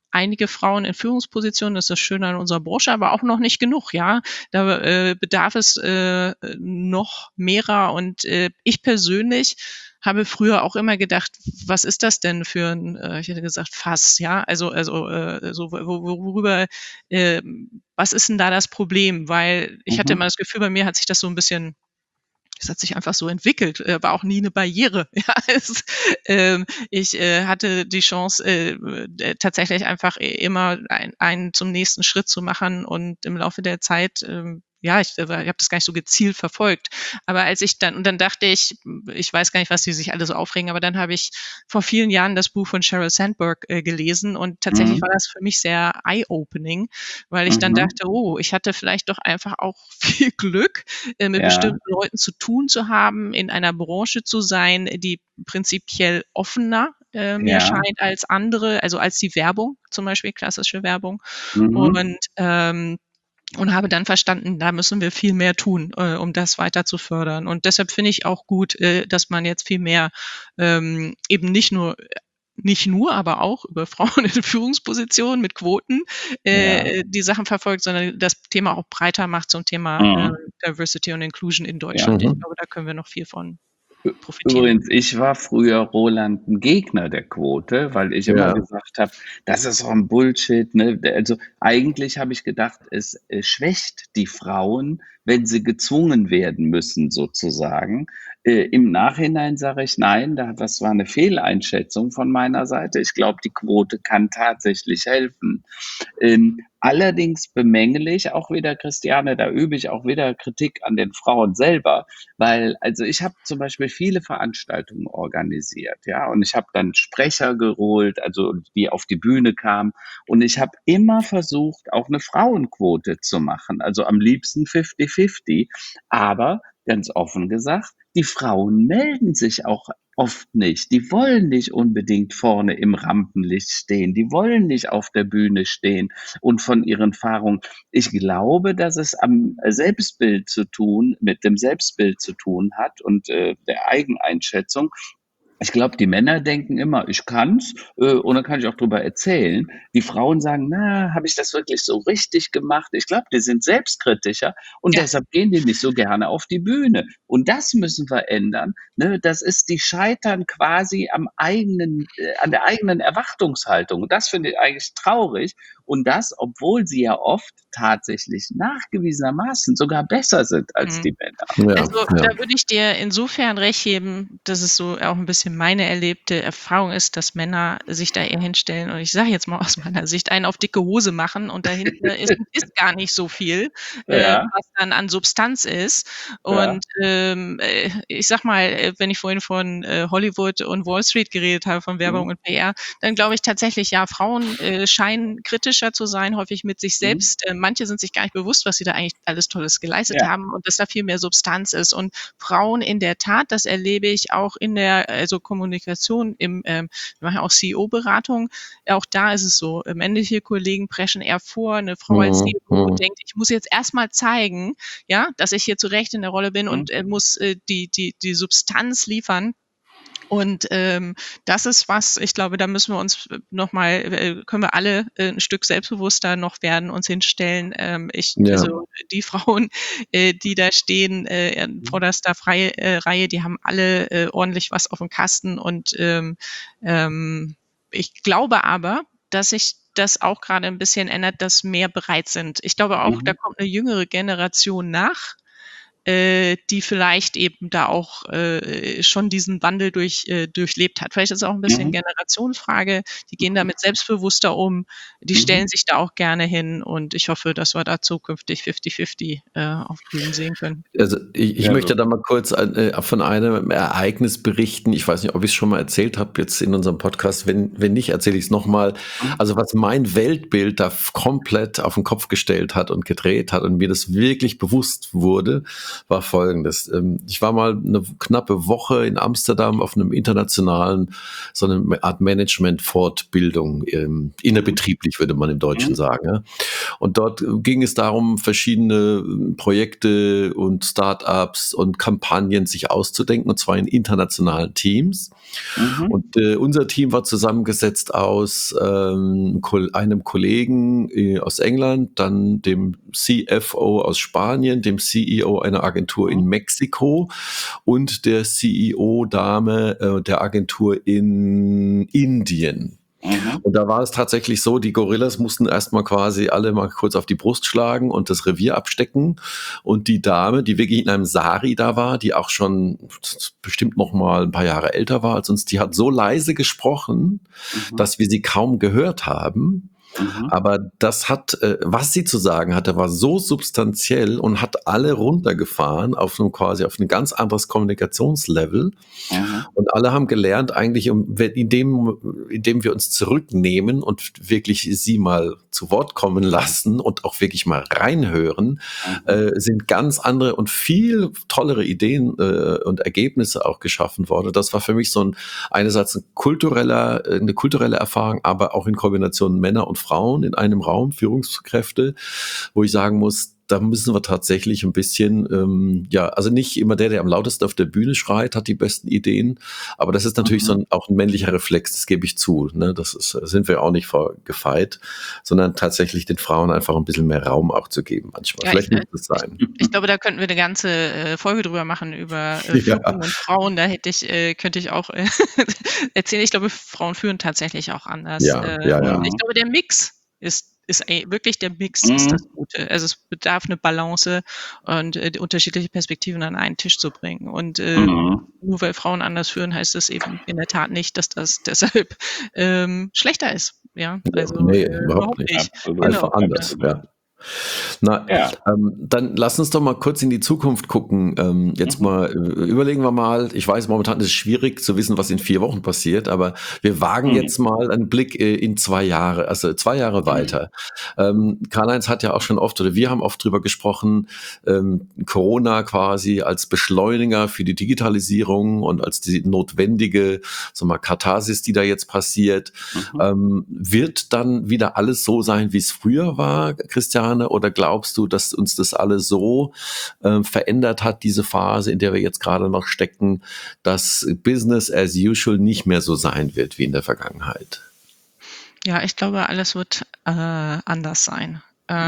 einige Frauen in Führungspositionen, das ist das Schöne an unserer Branche, aber auch noch nicht genug, ja. Da bedarf es noch mehrer und ich persönlich habe früher auch immer gedacht, was ist das denn für ein, ich hätte gesagt, Fass, ja, so worüber, was ist denn da das Problem? Weil ich hatte immer das Gefühl, bei mir hat sich das so ein bisschen, es hat sich einfach so entwickelt, war auch nie eine Barriere. Ja, ich hatte die Chance, tatsächlich einfach immer einen zum nächsten Schritt zu machen und im Laufe der Zeit, ja, ich habe das gar nicht so gezielt verfolgt. Aber als ich dann, und dann dachte ich weiß gar nicht, was die sich alle so aufregen, aber dann habe ich vor vielen Jahren das Buch von Sheryl Sandberg gelesen und tatsächlich war das für mich sehr eye-opening, weil ich dann dachte, oh, ich hatte vielleicht doch einfach auch viel Glück, mit bestimmten Leuten zu tun zu haben, in einer Branche zu sein, die prinzipiell offener mir scheint als andere, also als die Werbung, zum Beispiel klassische Werbung. Und habe dann verstanden, da müssen wir viel mehr tun, um das weiter zu fördern. Und deshalb finde ich auch gut, dass man jetzt viel mehr eben nicht nur, aber auch über Frauen in Führungspositionen mit Quoten die Sachen verfolgt, sondern das Thema auch breiter macht zum Thema Diversity und Inclusion in Deutschland. Ich glaube, da können wir noch viel von profitieren. Übrigens, ich war früher, Roland, ein Gegner der Quote, weil ich immer gesagt habe, das ist so ein Bullshit. Ne? Also eigentlich habe ich gedacht, es schwächt die Frauen, wenn sie gezwungen werden müssen, sozusagen. Im Nachhinein sage ich, nein, das war eine Fehleinschätzung von meiner Seite. Ich glaube, die Quote kann tatsächlich helfen. Allerdings bemängele ich auch wieder, Christiane, da übe ich auch wieder Kritik an den Frauen selber, weil, also ich habe zum Beispiel viele Veranstaltungen organisiert, ja, und ich habe dann Sprecher geholt, also die auf die Bühne kamen, und ich habe immer versucht, auch eine Frauenquote zu machen, also am liebsten 50-50, aber ganz offen gesagt, die Frauen melden sich auch oft nicht. Die wollen nicht unbedingt vorne im Rampenlicht stehen. Die wollen nicht auf der Bühne stehen und von ihren Erfahrungen. Ich glaube, dass es am Selbstbild mit dem Selbstbild zu tun hat und der Eigeneinschätzung. Ich glaube, die Männer denken immer, ich kann's, und dann kann ich auch drüber erzählen. Die Frauen sagen, na, habe ich das wirklich so richtig gemacht? Ich glaube, die sind selbstkritischer und deshalb gehen die nicht so gerne auf die Bühne. Und das müssen wir ändern. Ne? Das ist, die scheitern quasi an der eigenen Erwartungshaltung. Und das finde ich eigentlich traurig. Und das, obwohl sie ja oft tatsächlich nachgewiesenermaßen sogar besser sind als die Männer. Also da würde ich dir insofern recht geben, dass es so auch ein bisschen meine erlebte Erfahrung ist, dass Männer sich da eher hinstellen und ich sage jetzt mal aus meiner Sicht, einen auf dicke Hose machen und dahinter ist gar nicht so viel, was dann an Substanz ist. Und ich sag mal, wenn ich vorhin von Hollywood und Wall Street geredet habe, von Werbung und PR, dann glaube ich tatsächlich, ja, Frauen scheinen kritischer zu sein, häufig mit sich selbst. Manche sind sich gar nicht bewusst, was sie da eigentlich alles Tolles geleistet haben und dass da viel mehr Substanz ist. Und Frauen in der Tat, das erlebe ich auch in der Kommunikation, wir machen auch CEO-Beratung, auch da ist es so, männliche Kollegen preschen eher vor, eine Frau als CEO denkt, ich muss jetzt erstmal zeigen, ja, dass ich hier zu Recht in der Rolle bin und muss die Substanz liefern. Und das ist was, ich glaube, da müssen wir uns nochmal, können wir alle ein Stück selbstbewusster noch werden, uns hinstellen. Also die Frauen, die da stehen, vorderster Reihe, die haben alle ordentlich was auf dem Kasten. Und ich glaube aber, dass sich das auch gerade ein bisschen ändert, dass mehr bereit sind. Ich glaube auch, da kommt eine jüngere Generation nach, die vielleicht eben da auch schon diesen Wandel durchlebt hat. Vielleicht ist es auch ein bisschen Generationsfrage. Die gehen damit selbstbewusster um. Die stellen sich da auch gerne hin. Und ich hoffe, dass wir da zukünftig 50-50 auf Bühnen sehen können. Also ich möchte da mal kurz von einem Ereignis berichten. Ich weiß nicht, ob ich es schon mal erzählt habe jetzt in unserem Podcast. Wenn nicht, erzähle ich es nochmal. Also was mein Weltbild da komplett auf den Kopf gestellt hat und gedreht hat und mir das wirklich bewusst wurde, war Folgendes. Ich war mal eine knappe Woche in Amsterdam auf einem internationalen, so eine Art Management-Fortbildung, innerbetrieblich würde man im Deutschen sagen. Ja. Und dort ging es darum, verschiedene Projekte und Start-ups und Kampagnen sich auszudenken, und zwar in internationalen Teams. Und unser Team war zusammengesetzt aus einem Kollegen aus England, dann dem CFO aus Spanien, dem CEO einer Agentur in Mexiko und der CEO-Dame der Agentur in Indien. Und da war es tatsächlich so, die Gorillas mussten erstmal quasi alle mal kurz auf die Brust schlagen und das Revier abstecken. Und die Dame, die wirklich in einem Sari da war, die auch schon bestimmt noch mal ein paar Jahre älter war als uns, die hat so leise gesprochen, dass wir sie kaum gehört haben. Aber das hat, was sie zu sagen hatte, war so substanziell und hat alle runtergefahren auf ein ganz anderes Kommunikationslevel. Und alle haben gelernt, eigentlich, indem wir uns zurücknehmen und wirklich sie mal zu Wort kommen lassen und auch wirklich mal reinhören, sind ganz andere und viel tollere Ideen und Ergebnisse auch geschaffen worden. Das war für mich so einerseits eine kulturelle Erfahrung, aber auch in Kombination Männer und Frauen in einem Raum, Führungskräfte, wo ich sagen muss, da müssen wir tatsächlich ein bisschen, also nicht immer der am lautesten auf der Bühne schreit, hat die besten Ideen, aber das ist natürlich auch ein männlicher Reflex, das gebe ich zu, ne? Sind wir auch nicht gefeit, sondern tatsächlich den Frauen einfach ein bisschen mehr Raum auch zu geben manchmal. Ja, Vielleicht muss das sein. Ich glaube, da könnten wir eine ganze Folge drüber machen über Führung und Frauen. Da könnte ich auch erzählen. Ich glaube, Frauen führen tatsächlich auch anders. Ja. Ich glaube, der Mix ist wirklich der Mix ist das Gute. Also es bedarf eine Balance und unterschiedliche Perspektiven an einen Tisch zu bringen. Und nur weil Frauen anders führen, heißt das eben in der Tat nicht, dass das deshalb schlechter ist. Ja, also nee, überhaupt nicht. Einfach anders, ja. Dann lass uns doch mal kurz in die Zukunft gucken. Jetzt mal überlegen wir mal, ich weiß, momentan ist es schwierig zu wissen, was in 4 Wochen passiert, aber wir wagen jetzt mal einen Blick in 2 Jahre, also 2 Jahre weiter. Karl-Heinz hat ja auch schon oft, oder wir haben oft drüber gesprochen, Corona quasi als Beschleuniger für die Digitalisierung und als die notwendige, Katharsis, die da jetzt passiert. Wird dann wieder alles so sein, wie es früher war, Christian? Oder glaubst du, dass uns das alles so verändert hat, diese Phase, in der wir jetzt gerade noch stecken, dass Business as usual nicht mehr so sein wird wie in der Vergangenheit? Ja, ich glaube, alles wird anders sein.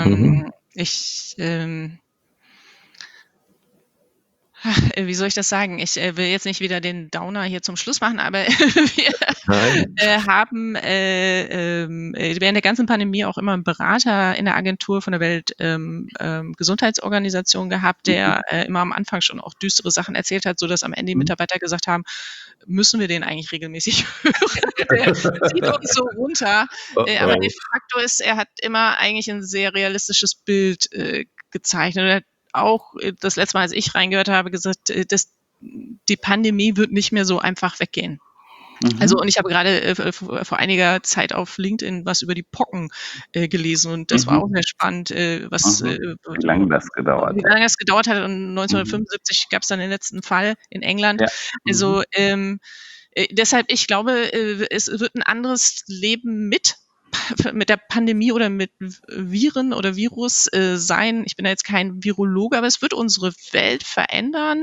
Wie soll ich das sagen? Ich will jetzt nicht wieder den Downer hier zum Schluss machen, aber wir haben während der ganzen Pandemie auch immer einen Berater in der Agentur von der Weltgesundheitsorganisation gehabt, der immer am Anfang schon auch düstere Sachen erzählt hat, sodass am Ende die Mitarbeiter gesagt haben, müssen wir den eigentlich regelmäßig hören? Der zieht uns so runter. Aber de facto ist, er hat immer eigentlich ein sehr realistisches Bild gezeichnet. Er hat auch das letzte Mal, als ich reingehört habe, gesagt, dass die Pandemie wird nicht mehr so einfach weggehen. Also, und ich habe gerade vor einiger Zeit auf LinkedIn was über die Pocken gelesen und das war auch sehr spannend, wie lange das gedauert hat. Und 1975 gab es dann den letzten Fall in England. Ja. Also deshalb, ich glaube, es wird ein anderes Leben mit der Pandemie oder mit Viren oder Virus sein. Ich bin ja jetzt kein Virologe, aber es wird unsere Welt verändern.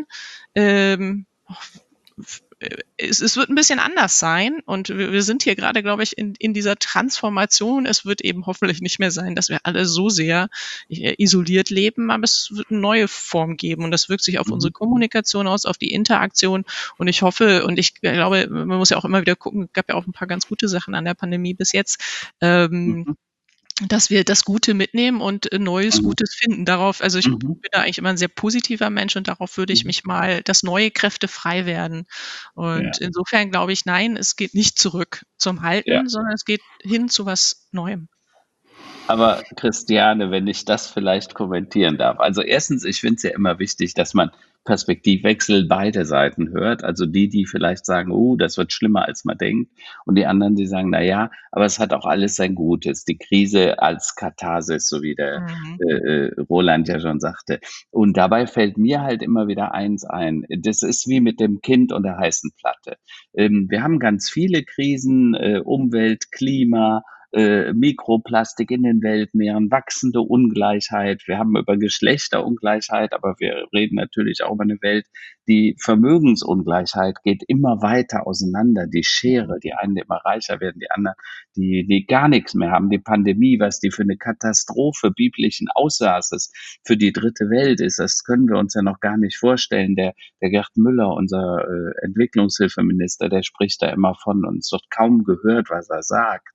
Es wird ein bisschen anders sein und wir sind hier gerade, glaube ich, in dieser Transformation. Es wird eben hoffentlich nicht mehr sein, dass wir alle so sehr isoliert leben, aber es wird eine neue Form geben und das wirkt sich auf unsere Kommunikation aus, auf die Interaktion und ich hoffe und ich glaube, man muss ja auch immer wieder gucken, es gab ja auch ein paar ganz gute Sachen an der Pandemie bis jetzt, dass wir das Gute mitnehmen und Neues Gutes finden. Darauf, also ich bin da eigentlich immer ein sehr positiver Mensch und darauf würde ich mich mal, dass neue Kräfte frei werden. Und insofern glaube ich, nein, es geht nicht zurück zum Alten, sondern es geht hin zu was Neuem. Aber Christiane, wenn ich das vielleicht kommentieren darf. Also erstens, ich finde es ja immer wichtig, dass man Perspektivwechsel beide Seiten hört. Also die vielleicht sagen, das wird schlimmer, als man denkt. Und die anderen, die sagen, aber es hat auch alles sein Gutes. Die Krise als Katharsis, so wie der Roland ja schon sagte. Und dabei fällt mir halt immer wieder eins ein. Das ist wie mit dem Kind und der heißen Platte. Wir haben ganz viele Krisen, Umwelt, Klima, Mikroplastik in den Weltmeeren, wachsende Ungleichheit. Wir haben über Geschlechterungleichheit, aber wir reden natürlich auch über eine Welt, die Vermögensungleichheit geht immer weiter auseinander. Die Schere, die einen immer reicher werden, die anderen, die gar nichts mehr haben. Die Pandemie, was die für eine Katastrophe biblischen Aussaßes für die dritte Welt ist, das können wir uns ja noch gar nicht vorstellen. Der Gerd Müller, unser Entwicklungshilfeminister, der spricht da immer von und es wird kaum gehört, was er sagt.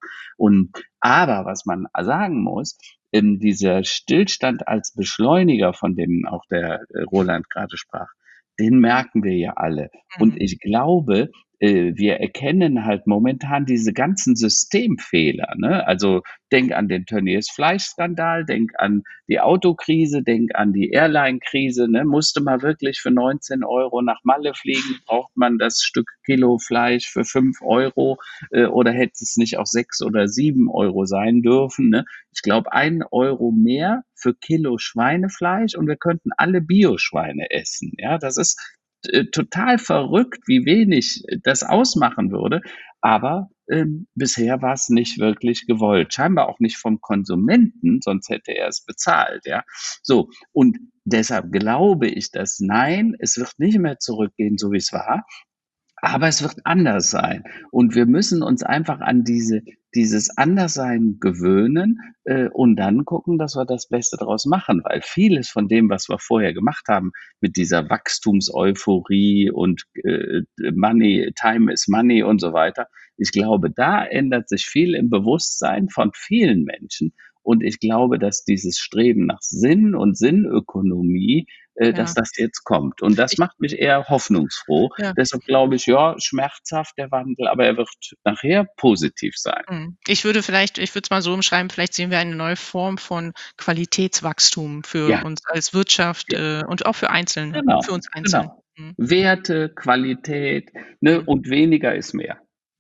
Aber was man sagen muss, dieser Stillstand als Beschleuniger, von dem auch der Roland gerade sprach, den merken wir ja alle. Und ich glaube, wir erkennen halt momentan diese ganzen Systemfehler. Ne? Also denk an den Tönnies Fleischskandal, denk an die Autokrise, denk an die Airline-Krise. Ne? Musste man wirklich für 19 Euro nach Malle fliegen? Braucht man das Stück Kilo Fleisch für 5 Euro? Oder hätte es nicht auch 6 oder 7 Euro sein dürfen? Ne? Ich glaube, 1 Euro mehr für Kilo Schweinefleisch und wir könnten alle Bioschweine essen. Ja, das ist total verrückt, wie wenig das ausmachen würde. Aber bisher war es nicht wirklich gewollt. Scheinbar auch nicht vom Konsumenten, sonst hätte er es bezahlt. Ja, so. Und deshalb glaube ich, dass nein, es wird nicht mehr zurückgehen, so wie es war. Aber es wird anders sein. Und wir müssen uns einfach an dieses Anderssein gewöhnen und dann gucken, dass wir das Beste draus machen. Weil vieles von dem, was wir vorher gemacht haben, mit dieser Wachstumseuphorie und Money, Time is Money und so weiter, ich glaube, da ändert sich viel im Bewusstsein von vielen Menschen. Und ich glaube, dass dieses Streben nach Sinn und Sinnökonomie, dass das jetzt kommt. Und das macht mich eher hoffnungsfroh. Ja. Deshalb glaube ich, ja, schmerzhaft der Wandel, aber er wird nachher positiv sein. Ich würde es mal so umschreiben, vielleicht sehen wir eine neue Form von Qualitätswachstum für uns als Wirtschaft und auch für Einzelne, für uns Einzelne. Genau. Werte, Qualität, ne, und weniger ist mehr.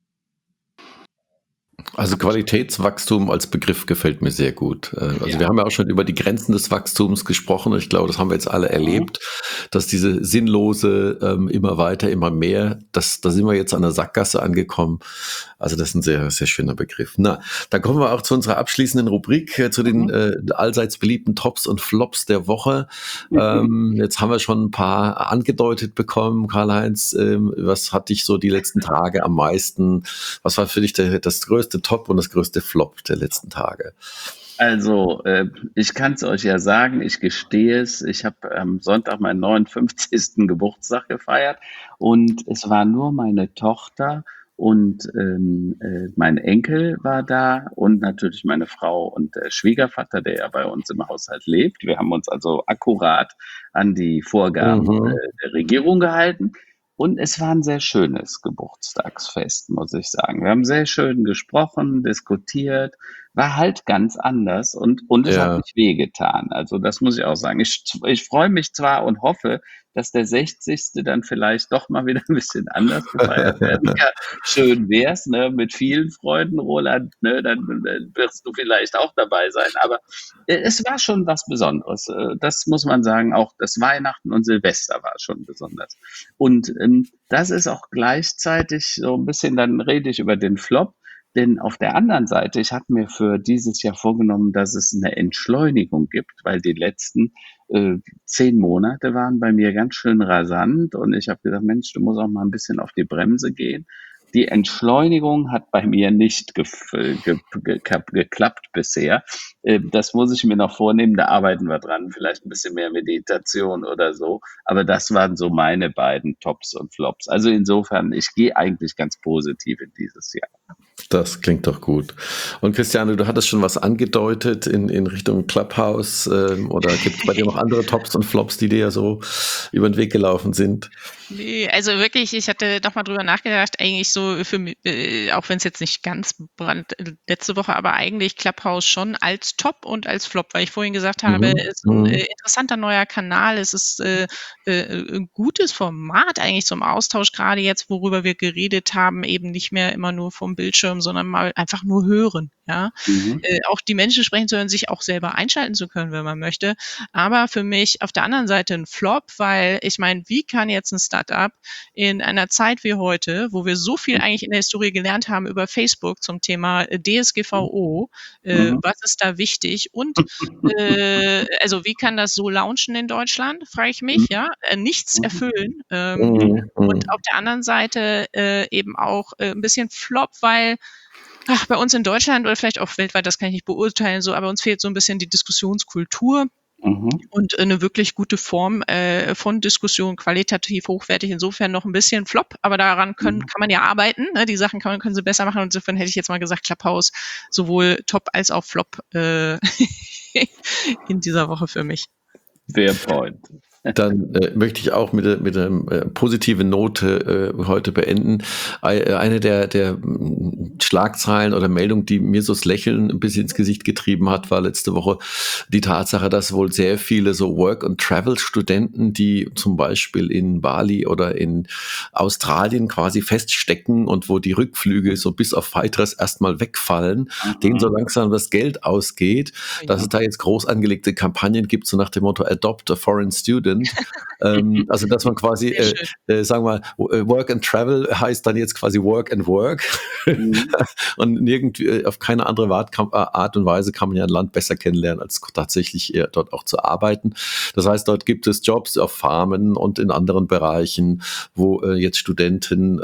Also Qualitätswachstum als Begriff gefällt mir sehr gut. Also wir haben ja auch schon über die Grenzen des Wachstums gesprochen. Ich glaube, das haben wir jetzt alle erlebt, dass diese sinnlose immer weiter, immer mehr, da sind wir jetzt an der Sackgasse angekommen. Also das ist ein sehr, sehr schöner Begriff. Na, dann kommen wir auch zu unserer abschließenden Rubrik, zu den allseits beliebten Tops und Flops der Woche. Jetzt haben wir schon ein paar angedeutet bekommen. Karl-Heinz, was hat dich so die letzten Tage am meisten, was war für dich das größte Top und das größte Flop der letzten Tage? Also, ich kann es euch ja sagen, ich gestehe es, ich habe am Sonntag meinen 59. Geburtstag gefeiert und es war nur meine Tochter und mein Enkel war da und natürlich meine Frau und der Schwiegervater, der ja bei uns im Haushalt lebt. Wir haben uns also akkurat an die Vorgaben der Regierung gehalten. Und es war ein sehr schönes Geburtstagsfest, muss ich sagen. Wir haben sehr schön gesprochen, diskutiert, war halt ganz anders und es hat nicht wehgetan. Also das muss ich auch sagen. Ich freue mich zwar und hoffe, dass der 60. dann vielleicht doch mal wieder ein bisschen anders gefeiert werden kann. Schön wär's, ne, mit vielen Freunden, Roland, ne, dann wirst du vielleicht auch dabei sein. Aber es war schon was Besonderes. Das muss man sagen. Auch das Weihnachten und Silvester war schon besonders. Und das ist auch gleichzeitig so ein bisschen, dann rede ich über den Flop. Denn auf der anderen Seite, ich habe mir für dieses Jahr vorgenommen, dass es eine Entschleunigung gibt, weil die letzten 10 Monate waren bei mir ganz schön rasant und ich habe gesagt, Mensch, du musst auch mal ein bisschen auf die Bremse gehen. Die Entschleunigung hat bei mir nicht geklappt bisher. Das muss ich mir noch vornehmen, da arbeiten wir dran. Vielleicht ein bisschen mehr Meditation oder so. Aber das waren so meine beiden Tops und Flops. Also insofern, ich gehe eigentlich ganz positiv in dieses Jahr. Das klingt doch gut. Und Christiane, du hattest schon was angedeutet in Richtung Clubhouse oder gibt es bei dir noch andere Tops und Flops, die dir ja so über den Weg gelaufen sind? Nee, also wirklich, ich hatte doch mal drüber nachgedacht, eigentlich so für mich, auch wenn es jetzt nicht ganz letzte Woche, aber eigentlich Clubhouse schon als Top und als Flop, weil ich vorhin gesagt habe, es ist ein interessanter neuer Kanal, es ist ein gutes Format eigentlich zum Austausch, gerade jetzt, worüber wir geredet haben, eben nicht mehr immer nur vom Bildschirm, sondern mal einfach nur hören. Ja, auch die Menschen sprechen zu hören, sich auch selber einschalten zu können, wenn man möchte. Aber für mich auf der anderen Seite ein Flop, weil ich meine, wie kann jetzt ein Startup in einer Zeit wie heute, wo wir so viel viel eigentlich in der Historie gelernt haben über Facebook zum Thema DSGVO. Was ist da wichtig? Und also wie kann das so launchen in Deutschland, frage ich mich, ja? Nichts erfüllen. Und auf der anderen Seite eben auch ein bisschen Flop, weil bei uns in Deutschland oder vielleicht auch weltweit, das kann ich nicht beurteilen, so, aber uns fehlt so ein bisschen die Diskussionskultur. Und eine wirklich gute Form von Diskussion, qualitativ hochwertig, insofern noch ein bisschen Flop, aber daran kann man ja arbeiten, ne? Die Sachen können sie besser machen und insofern hätte ich jetzt mal gesagt, Clubhouse sowohl Top als auch Flop in dieser Woche für mich. Fair point. Dann möchte ich auch mit einer positiven Note heute beenden. Eine der Schlagzeilen oder Meldungen, die mir so das Lächeln ein bisschen ins Gesicht getrieben hat, war letzte Woche die Tatsache, dass wohl sehr viele so Work-and-Travel-Studenten, die zum Beispiel in Bali oder in Australien quasi feststecken und wo die Rückflüge so bis auf Weiteres erstmal wegfallen, denen so langsam das Geld ausgeht, dass es da jetzt groß angelegte Kampagnen gibt, so nach dem Motto Adopt a Foreign Student. Also dass man quasi, sagen wir mal, Work and Travel heißt dann jetzt quasi Work and Work. Und nirgendwie, auf keine andere Art und Weise kann man ja ein Land besser kennenlernen, als tatsächlich dort auch zu arbeiten. Das heißt, dort gibt es Jobs auf Farmen und in anderen Bereichen, wo jetzt Studenten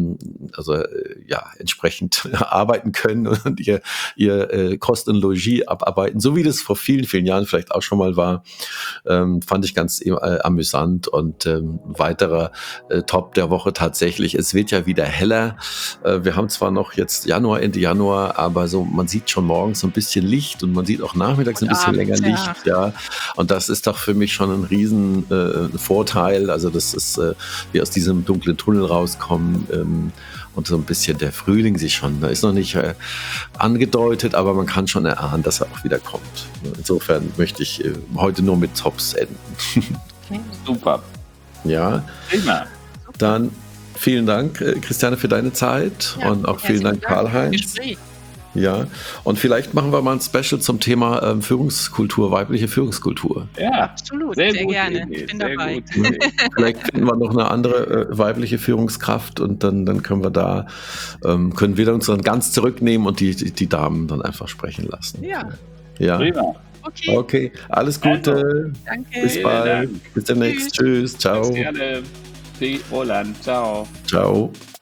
entsprechend arbeiten können und ihr Kost und Logis abarbeiten, so wie das vor vielen, vielen Jahren vielleicht auch schon mal war. Fand ich ganz amüsant und weiterer Top der Woche tatsächlich. Es wird ja wieder heller. Wir haben zwar noch jetzt Ende Januar, aber so man sieht schon morgens so ein bisschen Licht und man sieht auch nachmittags ein bisschen länger Licht. Ja. Und das ist doch für mich schon ein riesen Vorteil. Also das ist, wir aus diesem dunklen Tunnel rauskommen und so ein bisschen der Frühling sich schon, da ist noch nicht angedeutet, aber man kann schon erahnen, dass er auch wieder kommt. Insofern möchte ich heute nur mit Tops enden. Super. Ja. Prima. Dann vielen Dank, Christiane, für deine Zeit und auch vielen Dank, Karl-Heinz. Ja, und vielleicht machen wir mal ein Special zum Thema Führungskultur, weibliche Führungskultur. Ja, absolut, sehr gerne. Idee, ich bin dabei. Vielleicht finden wir noch eine andere weibliche Führungskraft und dann können wir da können wir uns dann ganz zurücknehmen und die Damen dann einfach sprechen lassen. Ja. Prima. Okay, alles Gute. Also, danke. Bis bald. Bis demnächst. Tschüss. Ciao. Bis gerne. Roland. Ciao. Ciao.